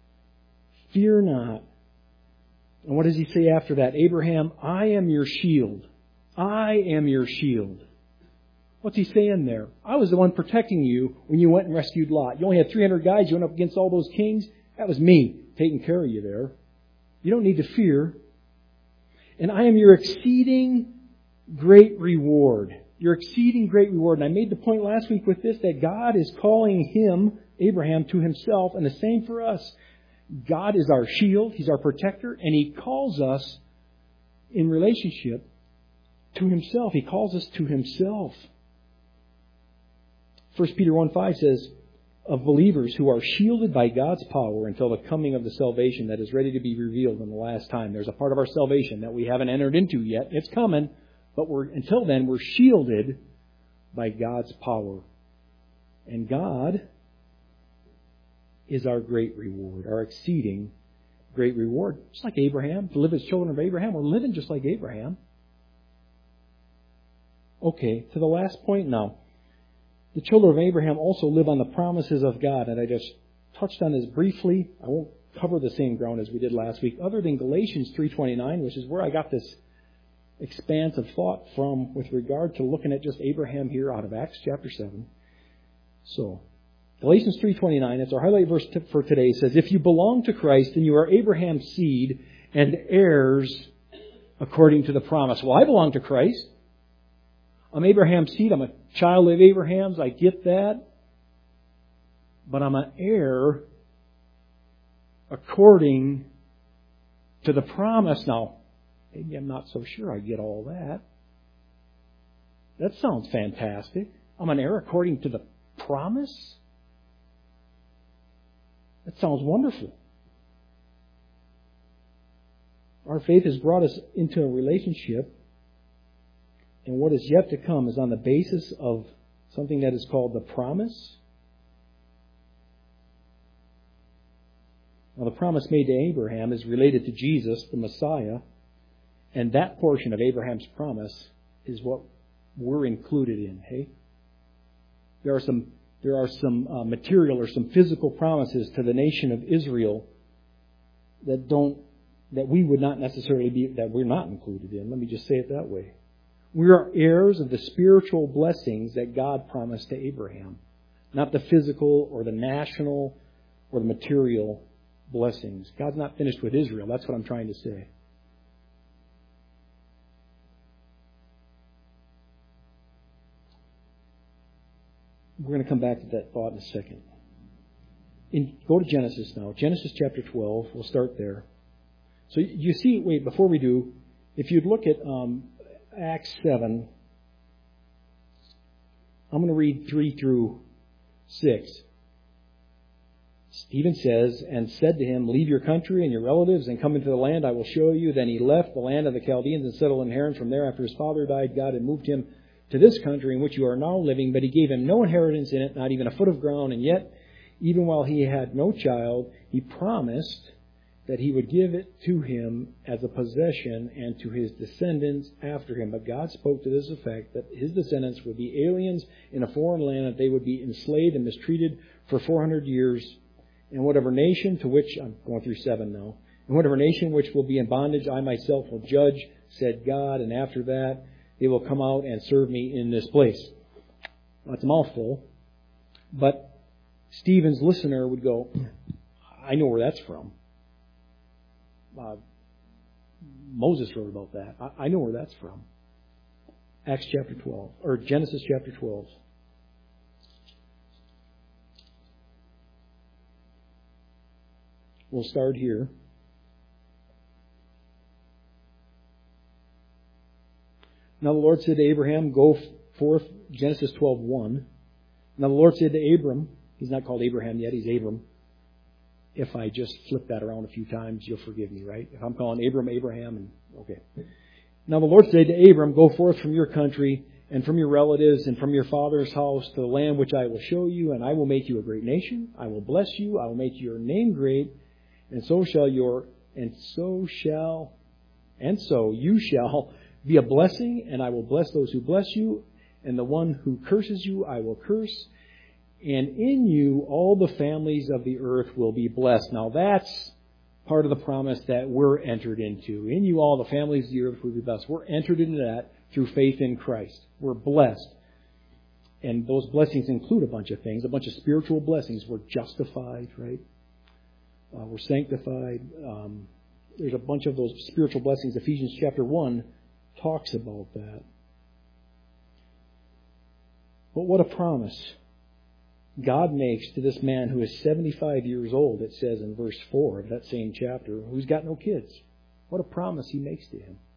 Fear not. And what does he say after that? Abraham, I am your shield. I am your shield. What's he saying there? I was the one protecting you when you went and rescued Lot. You only had three hundred guys. You went up against all those kings. That was me taking care of you there. You don't need to fear. And I am your exceeding great reward. Your exceeding great reward. And I made the point last week with this that God is calling him, Abraham, to himself. And the same for us. God is our shield. He's our protector. And he calls us in relationship to himself. He calls us to himself. First Peter one five says, of believers who are shielded by God's power until the coming of the salvation that is ready to be revealed in the last time. There's a part of our salvation that we haven't entered into yet. It's coming, but we're until then we're shielded by God's power. And God is our great reward, our exceeding great reward. Just like Abraham, to live as children of Abraham, we're living just like Abraham. Okay, to the last point now. The children of Abraham also live on the promises of God. And I just touched on this briefly. I won't cover the same ground as we did last week, other than Galatians three twenty-nine, which is where I got this expanse of thought from with regard to looking at just Abraham here out of Acts chapter seven. So, Galatians three twenty-nine, it's our highlight verse for today, says, if you belong to Christ, then you are Abraham's seed and heirs according to the promise. Well, I belong to Christ. I'm Abraham's seed. I'm a child of Abraham's. I get that. But I'm an heir according to the promise. Now, maybe I'm not so sure I get all that. That sounds fantastic. I'm an heir according to the promise? That sounds wonderful. Our faith has brought us into a relationship. And what is yet to come is on the basis of something that is called the promise. Now, the promise made to Abraham is related to Jesus, the Messiah. And that portion of Abraham's promise is what we're included in, hey? There are some there are some uh, material or some physical promises to the nation of Israel that don't that we would not necessarily be that we're not included in. Let me just say it that way. We are heirs of the spiritual blessings that God promised to Abraham, not the physical or the national or the material blessings. God's not finished with Israel. That's what I'm trying to say. We're going to come back to that thought in a second. In, go to Genesis now. Genesis chapter twelve. We'll start there. So you see, wait, before we do, if you'd look at um, Acts seven, I'm going to read three through six. Stephen says, and said to him, leave your country and your relatives and come into the land I will show you. Then he left the land of the Chaldeans and settled in Haran. From there, after his father died, God had moved him to this country in which you are now living, but he gave him no inheritance in it, not even a foot of ground. And yet, even while he had no child, he promised that he would give it to him as a possession and to his descendants after him. But God spoke to this effect, that his descendants would be aliens in a foreign land, that they would be enslaved and mistreated for four hundred years. In whatever nation to which, I'm going through seven now, in whatever nation which will be in bondage, I myself will judge, said God, and after that they will come out and serve me in this place. Well, that's a mouthful, but Stephen's listener would go, I know where that's from. Uh, Moses wrote about that. I, I know where that's from. Acts chapter twelve, or Genesis chapter twelve. We'll start here. Now the Lord said to Abraham, go forth, Genesis twelve one. Now the Lord said to Abram, he's not called Abraham yet, he's Abram. If I just flip that around a few times, you'll forgive me, right? If I'm calling Abram, Abraham, and okay. Now the Lord said to Abram, go forth from your country and from your relatives and from your father's house to the land which I will show you, and I will make you a great nation. I will bless you. I will make your name great, and so shall your, and so shall, and so you shall be a blessing, and I will bless those who bless you, and the one who curses you I will curse. And in you all the families of the earth will be blessed. Now that's part of the promise that we're entered into. In you all the families of the earth will be blessed. We're entered into that through faith in Christ. We're blessed. And those blessings include a bunch of things, a bunch of spiritual blessings. We're justified, right? Uh, we're sanctified. Um, there's a bunch of those spiritual blessings. Ephesians chapter one talks about that. But what a promise God makes to this man who is seventy-five years old, it says in verse four of that same chapter, who's got no kids. What a promise he makes to him.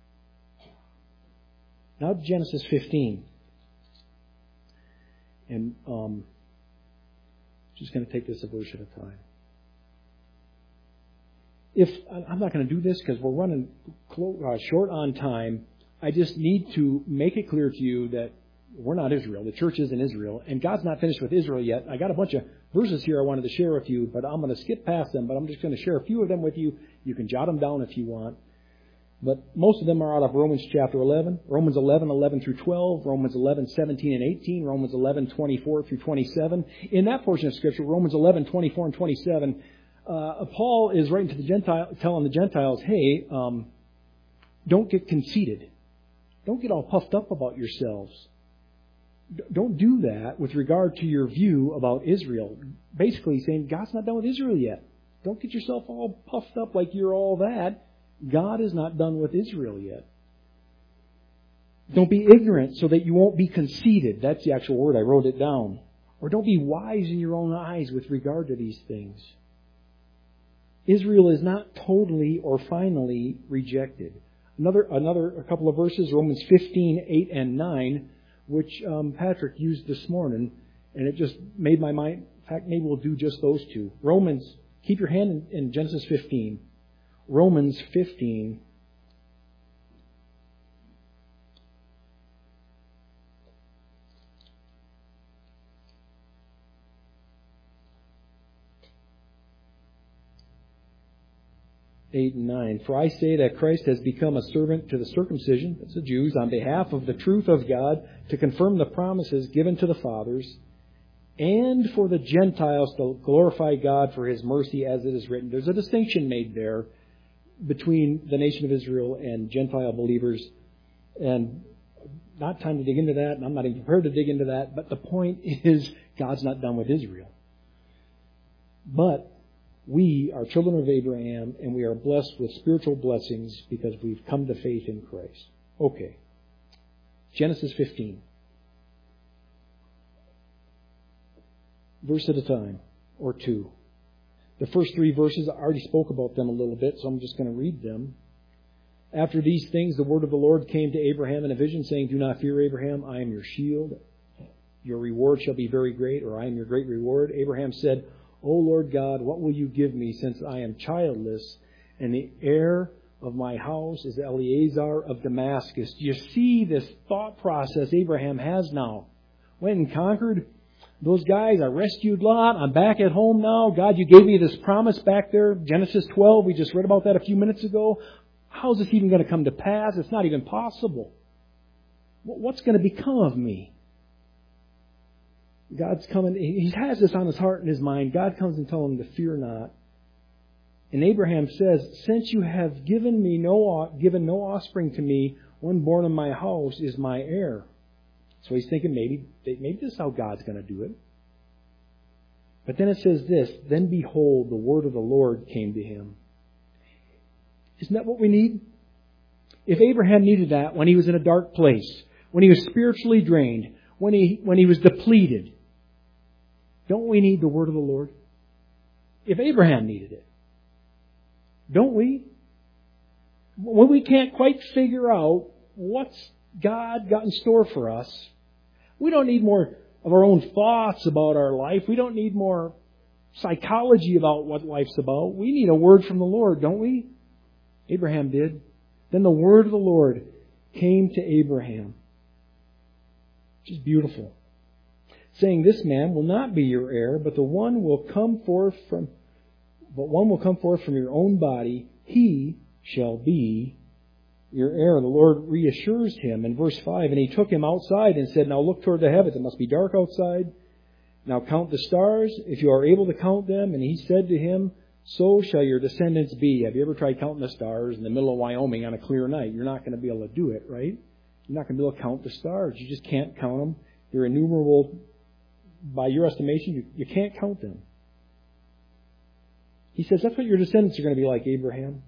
Now to Genesis fifteen. And um, just going to take this a verse at a time. If I'm not going to do this because we're running uh, short on time, I just need to make it clear to you that we're not Israel. The church isn't Israel. And God's not finished with Israel yet. I got a bunch of verses here I wanted to share with you, but I'm going to skip past them. But I'm just going to share a few of them with you. You can jot them down if you want. But most of them are out of Romans chapter eleven. Romans eleven, eleven through twelve. Romans eleven, seventeen and eighteen. Romans eleven, twenty-four through twenty-seven. In that portion of Scripture, Romans eleven, twenty-four and twenty-seven, uh, Paul is writing to the Gentile, telling the Gentiles, hey, um, don't get conceited. Don't get all puffed up about yourselves. Don't do that with regard to your view about Israel. Basically saying, God's not done with Israel yet. Don't get yourself all puffed up like you're all that. God is not done with Israel yet. Don't be ignorant so that you won't be conceited. That's the actual word. I wrote it down. Or don't be wise in your own eyes with regard to these things. Israel is not totally or finally rejected. Another, another a couple of verses, Romans fifteen, eight and nine, which um, Patrick used this morning, and it just made my mind. In fact, maybe we'll do just those two. Romans, keep your hand in, in Genesis fifteen. Romans fifteen. eight and nine. For I say that Christ has become a servant to the circumcision, that's the Jews, on behalf of the truth of God, to confirm the promises given to the fathers, and for the Gentiles to glorify God for His mercy, as it is written. There's a distinction made there between the nation of Israel and Gentile believers. And not time to dig into that, and I'm not even prepared to dig into that. But the point is, God's not done with Israel. But we are children of Abraham, and we are blessed with spiritual blessings because we've come to faith in Christ. Okay. Genesis fifteen. Verse at a time, or two. The first three verses, I already spoke about them a little bit, so I'm just going to read them. After these things, the word of the Lord came to Abraham in a vision, saying, Do not fear, Abraham, I am your shield. Your reward shall be very great, or I am your great reward. Abraham said, O Lord God, what will you give me, since I am childless, and the heir of my house is Eleazar of Damascus? Do you see this thought process Abraham has now? Went and conquered those guys. I rescued Lot. I'm back at home now. God, you gave me this promise back there. Genesis twelve, we just read about that a few minutes ago. How's this even going to come to pass? It's not even possible. What's going to become of me? God's coming. He has this on his heart and his mind. God comes and tells him to fear not. And Abraham says, since you have given me no given no offspring to me, one born in my house is my heir. So he's thinking maybe maybe this is how God's going to do it. But then it says this, then behold, the word of the Lord came to him. Isn't that what we need? If Abraham needed that when he was in a dark place, when he was spiritually drained, when he when he was depleted, don't we need the word of the Lord? If Abraham needed it, don't we? When we can't quite figure out what's God got in store for us, we don't need more of our own thoughts about our life. We don't need more psychology about what life's about. We need a word from the Lord, don't we? Abraham did. Then the word of the Lord came to Abraham, which is beautiful, saying, this man will not be your heir, but the one will come forth from but one will come forth from your own body, he shall be your heir. The Lord reassures him in verse five, and he took him outside and said, now look toward the heavens, it must be dark outside. Now count the stars, if you are able to count them. And he said to him, so shall your descendants be. Have you ever tried counting the stars in the middle of Wyoming on a clear night? You're not going to be able to do it, right? You're not going to be able to count the stars. You just can't count them. They're innumerable. By your estimation, you, you can't count them. He says, that's what your descendants are going to be like, Abraham.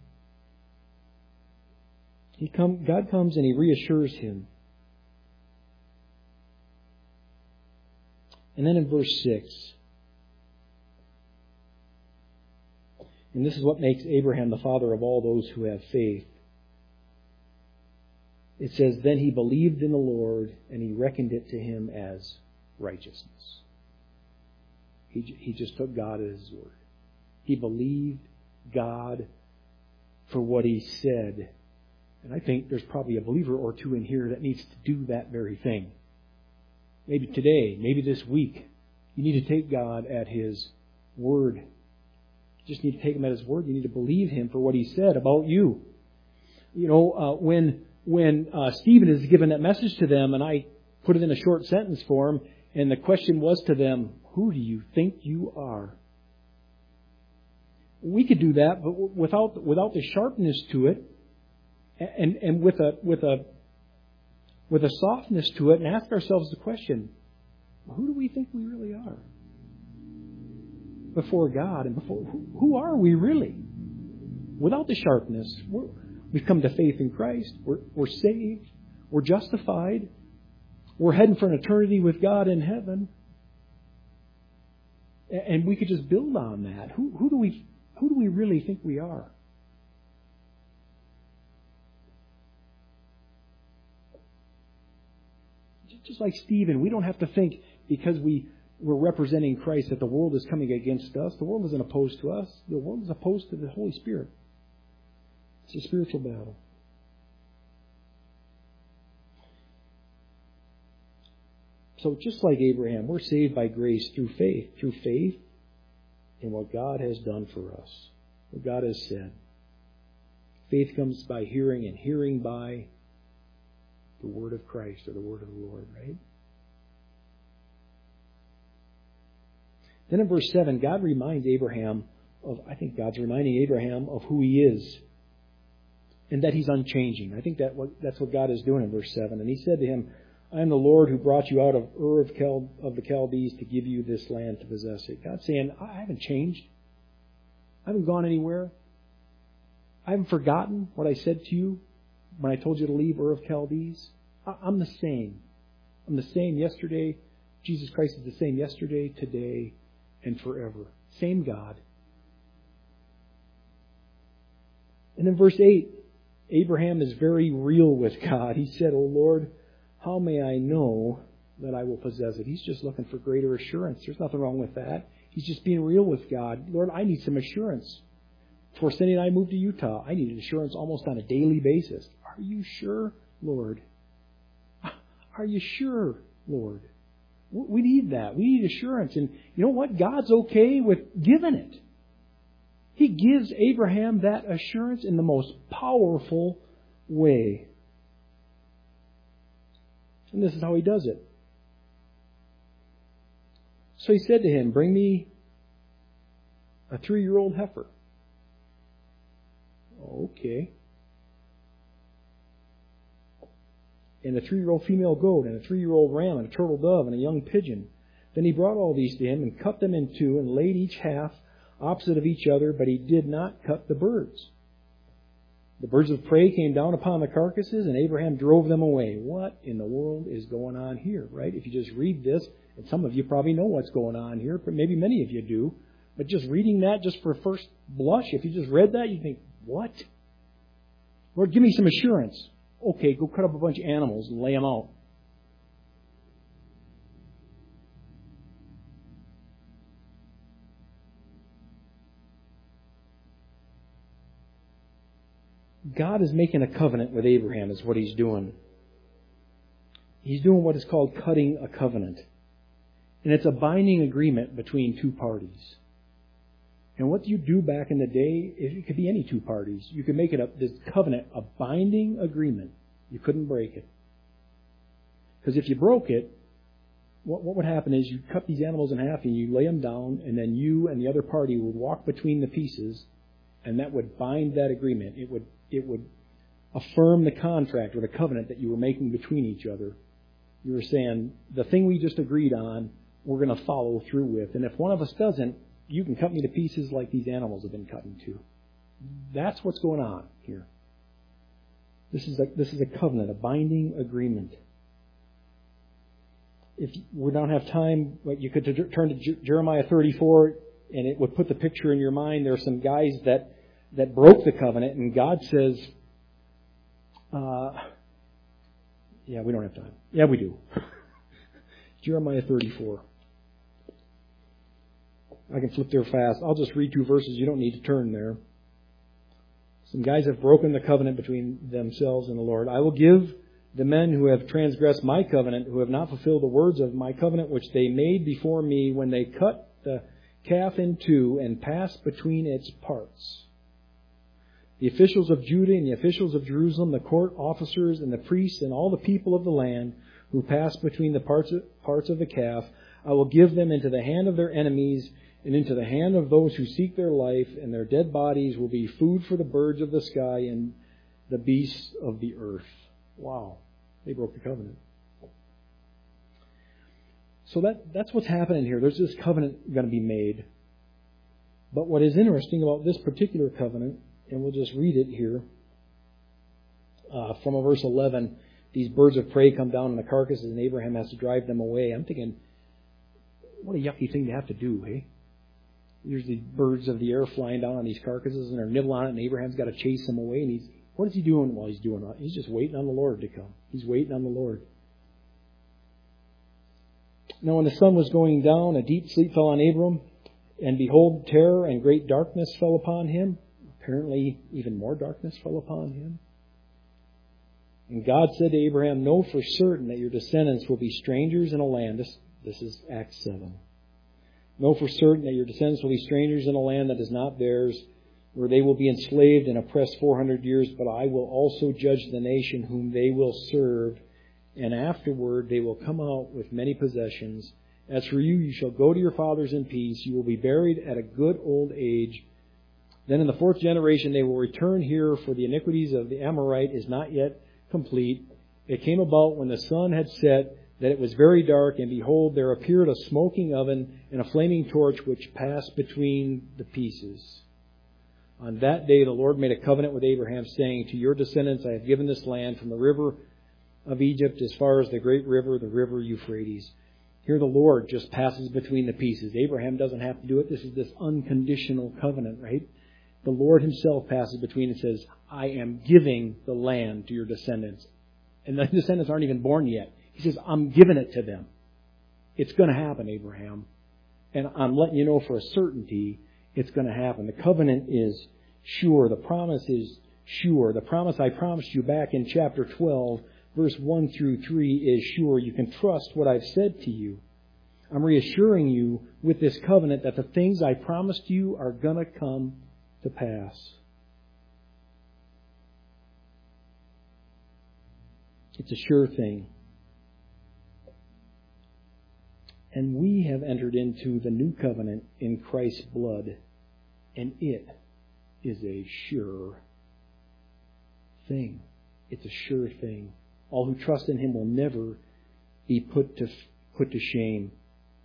He come, God comes and He reassures him. And then in verse six, and this is what makes Abraham the father of all those who have faith. It says, then he believed in the Lord, and He reckoned it to him as righteousness. He, he just took God at His word. He believed God for what He said. And I think there's probably a believer or two in here that needs to do that very thing. Maybe today, maybe this week, you need to take God at His word. You just need to take Him at His word. You need to believe Him for what He said about you. You know, uh, when when uh, Stephen is given that message to them, and I put it in a short sentence for him, and the question was to them, who do you think you are? We could do that, but without without the sharpness to it, and and with a with a with a softness to it, and ask ourselves the question: who do we think we really are before God, and before who, who are we really? Without the sharpness, we're, we've come to faith in Christ. We're we're saved. We're justified. We're heading for an eternity with God in heaven, and we could just build on that. Who who do we Who do we really think we are? Just like Stephen, we don't have to think because we, we're representing Christ that the world is coming against us. The world isn't opposed to us. The world is opposed to the Holy Spirit. It's a spiritual battle. So just like Abraham, we're saved by grace through faith. Through faith in what God has done for us, what God has said. Faith comes by hearing, and hearing by the word of Christ, or the word of the Lord, right? Then in verse seven, God reminds Abraham of, I think God's reminding Abraham of who he is, and that he's unchanging. I think that what, that's what God is doing in verse seven. And he said to him, I am the Lord who brought you out of Ur of, Chal- of the Chaldees to give you this land to possess it. God's saying, I haven't changed. I haven't gone anywhere. I haven't forgotten what I said to you when I told you to leave Ur of Chaldees. I- I'm the same. I'm the same yesterday. Jesus Christ is the same yesterday, today, and forever. Same God. And in verse eight, Abraham is very real with God. He said, O Lord, how may I know that I will possess it? He's just looking for greater assurance. There's nothing wrong with that. He's just being real with God. Lord, I need some assurance. Before Cindy and I moved to Utah, I needed assurance almost on a daily basis. Are you sure, Lord? Are you sure, Lord? We need that. We need assurance. And you know what? God's okay with giving it. He gives Abraham that assurance in the most powerful way. And this is how he does it. So he said to him, bring me a three-year-old heifer. Okay. And a three-year-old female goat, and a three-year-old ram, and a turtle dove, and a young pigeon. Then he brought all these to him, and cut them in two, and laid each half opposite of each other, but he did not cut the birds. The birds of prey came down upon the carcasses, and Abraham drove them away. What in the world is going on here, right? If you just read this, and some of you probably know what's going on here, but maybe many of you do, but just reading that just for first blush, if you just read that, you think, what? Lord, give me some assurance. Okay, go cut up a bunch of animals and lay them out. God is making a covenant with Abraham is what he's doing. He's doing what is called cutting a covenant. And it's a binding agreement between two parties. And what you do back in the day, it could be any two parties. You could make it a this covenant, a binding agreement. You couldn't break it. Because if you broke it, what, what would happen is you'd cut these animals in half and you lay them down, and then you and the other party would walk between the pieces, and that would bind that agreement. It would it would affirm the contract or the covenant that you were making between each other. You were saying, the thing we just agreed on, we're going to follow through with. And if one of us doesn't, you can cut me to pieces like these animals have been cut into. That's what's going on here. This is a, this is a covenant, a binding agreement. If we don't have time, you could turn to Jeremiah thirty-four, and it would put the picture in your mind. There are some guys that, that broke the covenant, and God says, uh, yeah, we don't have time. Yeah, we do. Jeremiah thirty-four. I can flip there fast. I'll just read two verses. You don't need to turn there. Some guys have broken the covenant between themselves and the Lord. I will give the men who have transgressed my covenant, who have not fulfilled the words of my covenant, which they made before me when they cut the calf in two and passed between its parts. The officials of Judah and the officials of Jerusalem, the court officers and the priests and all the people of the land who passed between the parts of, parts of the calf, I will give them into the hand of their enemies and into the hand of those who seek their life, and their dead bodies will be food for the birds of the sky and the beasts of the earth. Wow. They broke the covenant. So that, that's what's happening here. There's this covenant going to be made. But what is interesting about this particular covenant, and we'll just read it here, uh, from verse eleven, these birds of prey come down on the carcasses and Abraham has to drive them away. I'm thinking, what a yucky thing to have to do, hey? There's these birds of the air flying down on these carcasses and they're nibbling on it, and Abraham's got to chase them away. And he's, what is he doing while he's doing it? He's just waiting on the Lord to come. He's waiting on the Lord. Now when the sun was going down, a deep sleep fell on Abram, and behold, terror and great darkness fell upon him. Apparently, even more darkness fell upon him. And God said to Abraham, know for certain that your descendants will be strangers in a land. This, this is Acts seven. Know for certain that your descendants will be strangers in a land that is not theirs, where they will be enslaved and oppressed four hundred years, but I will also judge the nation whom they will serve, and afterward they will come out with many possessions. As for you, you shall go to your fathers in peace. You will be buried at a good old age. Then in the fourth generation they will return here, for the iniquities of the Amorite is not yet complete. It came about when the sun had set that it was very dark, and behold, there appeared a smoking oven and a flaming torch which passed between the pieces. On that day the Lord made a covenant with Abraham, saying, to your descendants I have given this land from the river of Egypt as far as the great river, the river Euphrates. Here the Lord just passes between the pieces. Abraham doesn't have to do it. This is this unconditional covenant, right? The Lord himself passes between and says, I am giving the land to your descendants. And the descendants aren't even born yet. He says, I'm giving it to them. It's going to happen, Abraham. And I'm letting you know for a certainty it's going to happen. The covenant is sure. The promise is sure. The promise I promised you back in chapter twelve, verse one through three is sure. You can trust what I've said to you. I'm reassuring you with this covenant that the things I promised you are going to come to pass. It's a sure thing. And we have entered into the new covenant in Christ's blood, and it is a sure thing. It's a sure thing. All who trust in Him will never be put to put to shame.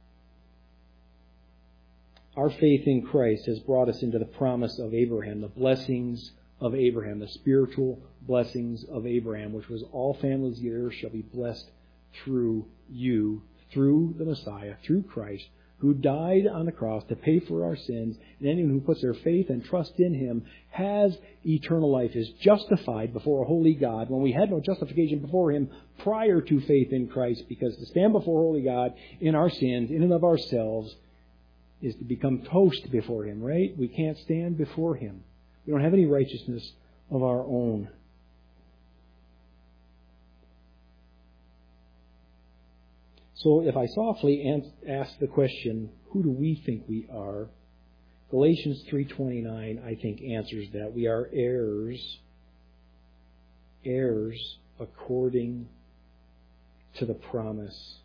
Our faith in Christ has brought us into the promise of Abraham, the blessings of Abraham, the spiritual blessings of Abraham, which was all families of the earth shall be blessed through you, through the Messiah, through Christ, who died on the cross to pay for our sins. And anyone who puts their faith and trust in Him has eternal life, is justified before a holy God, when we had no justification before Him prior to faith in Christ, because to stand before holy God in our sins, in and of ourselves, is to become toast before Him, right? We can't stand before Him. We don't have any righteousness of our own. So if I softly ask the question, who do we think we are? Galatians three twenty-nine, I think, answers that. We are heirs, heirs according to the promise.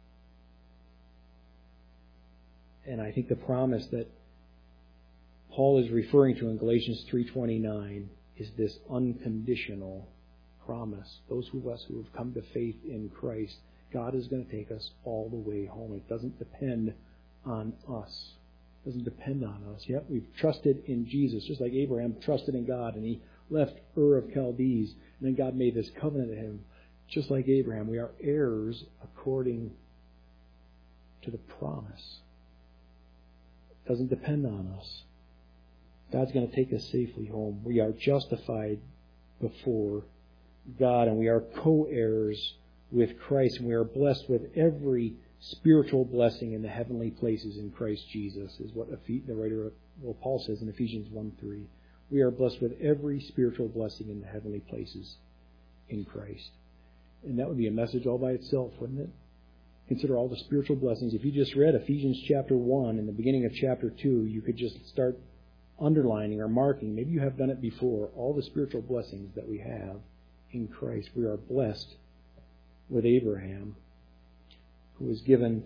And I think the promise that Paul is referring to in Galatians three twenty-nine is this unconditional promise. Those of us who have come to faith in Christ, God is going to take us all the way home. It doesn't depend on us. It doesn't depend on us. Yet we've trusted in Jesus, just like Abraham trusted in God, and he left Ur of Chaldees, and then God made this covenant to him. Just like Abraham, we are heirs according to the promise. It doesn't depend on us. God's going to take us safely home. We are justified before God, and we are co-heirs with Christ, and we are blessed with every spiritual blessing in the heavenly places in Christ Jesus, is what the writer, well, Paul says in Ephesians one three. We are blessed with every spiritual blessing in the heavenly places in Christ. And that would be a message all by itself, wouldn't it? Consider all the spiritual blessings. If you just read Ephesians chapter one and the beginning of chapter two, you could just start underlining or marking. Maybe you have done it before. All the spiritual blessings that we have in Christ. We are blessed with Abraham, who was given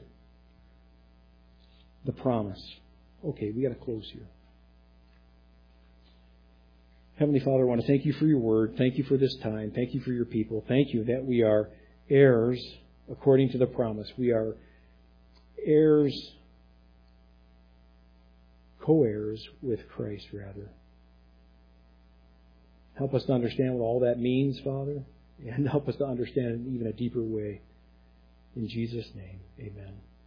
the promise. Okay, we got to close here. Heavenly Father, I want to thank you for your word. Thank you for this time. Thank you for your people. Thank you that we are heirs according to the promise. We are heirs, co-heirs with Christ, rather. Help us to understand what all that means, Father, and help us to understand it in even a deeper way. In Jesus' name, amen.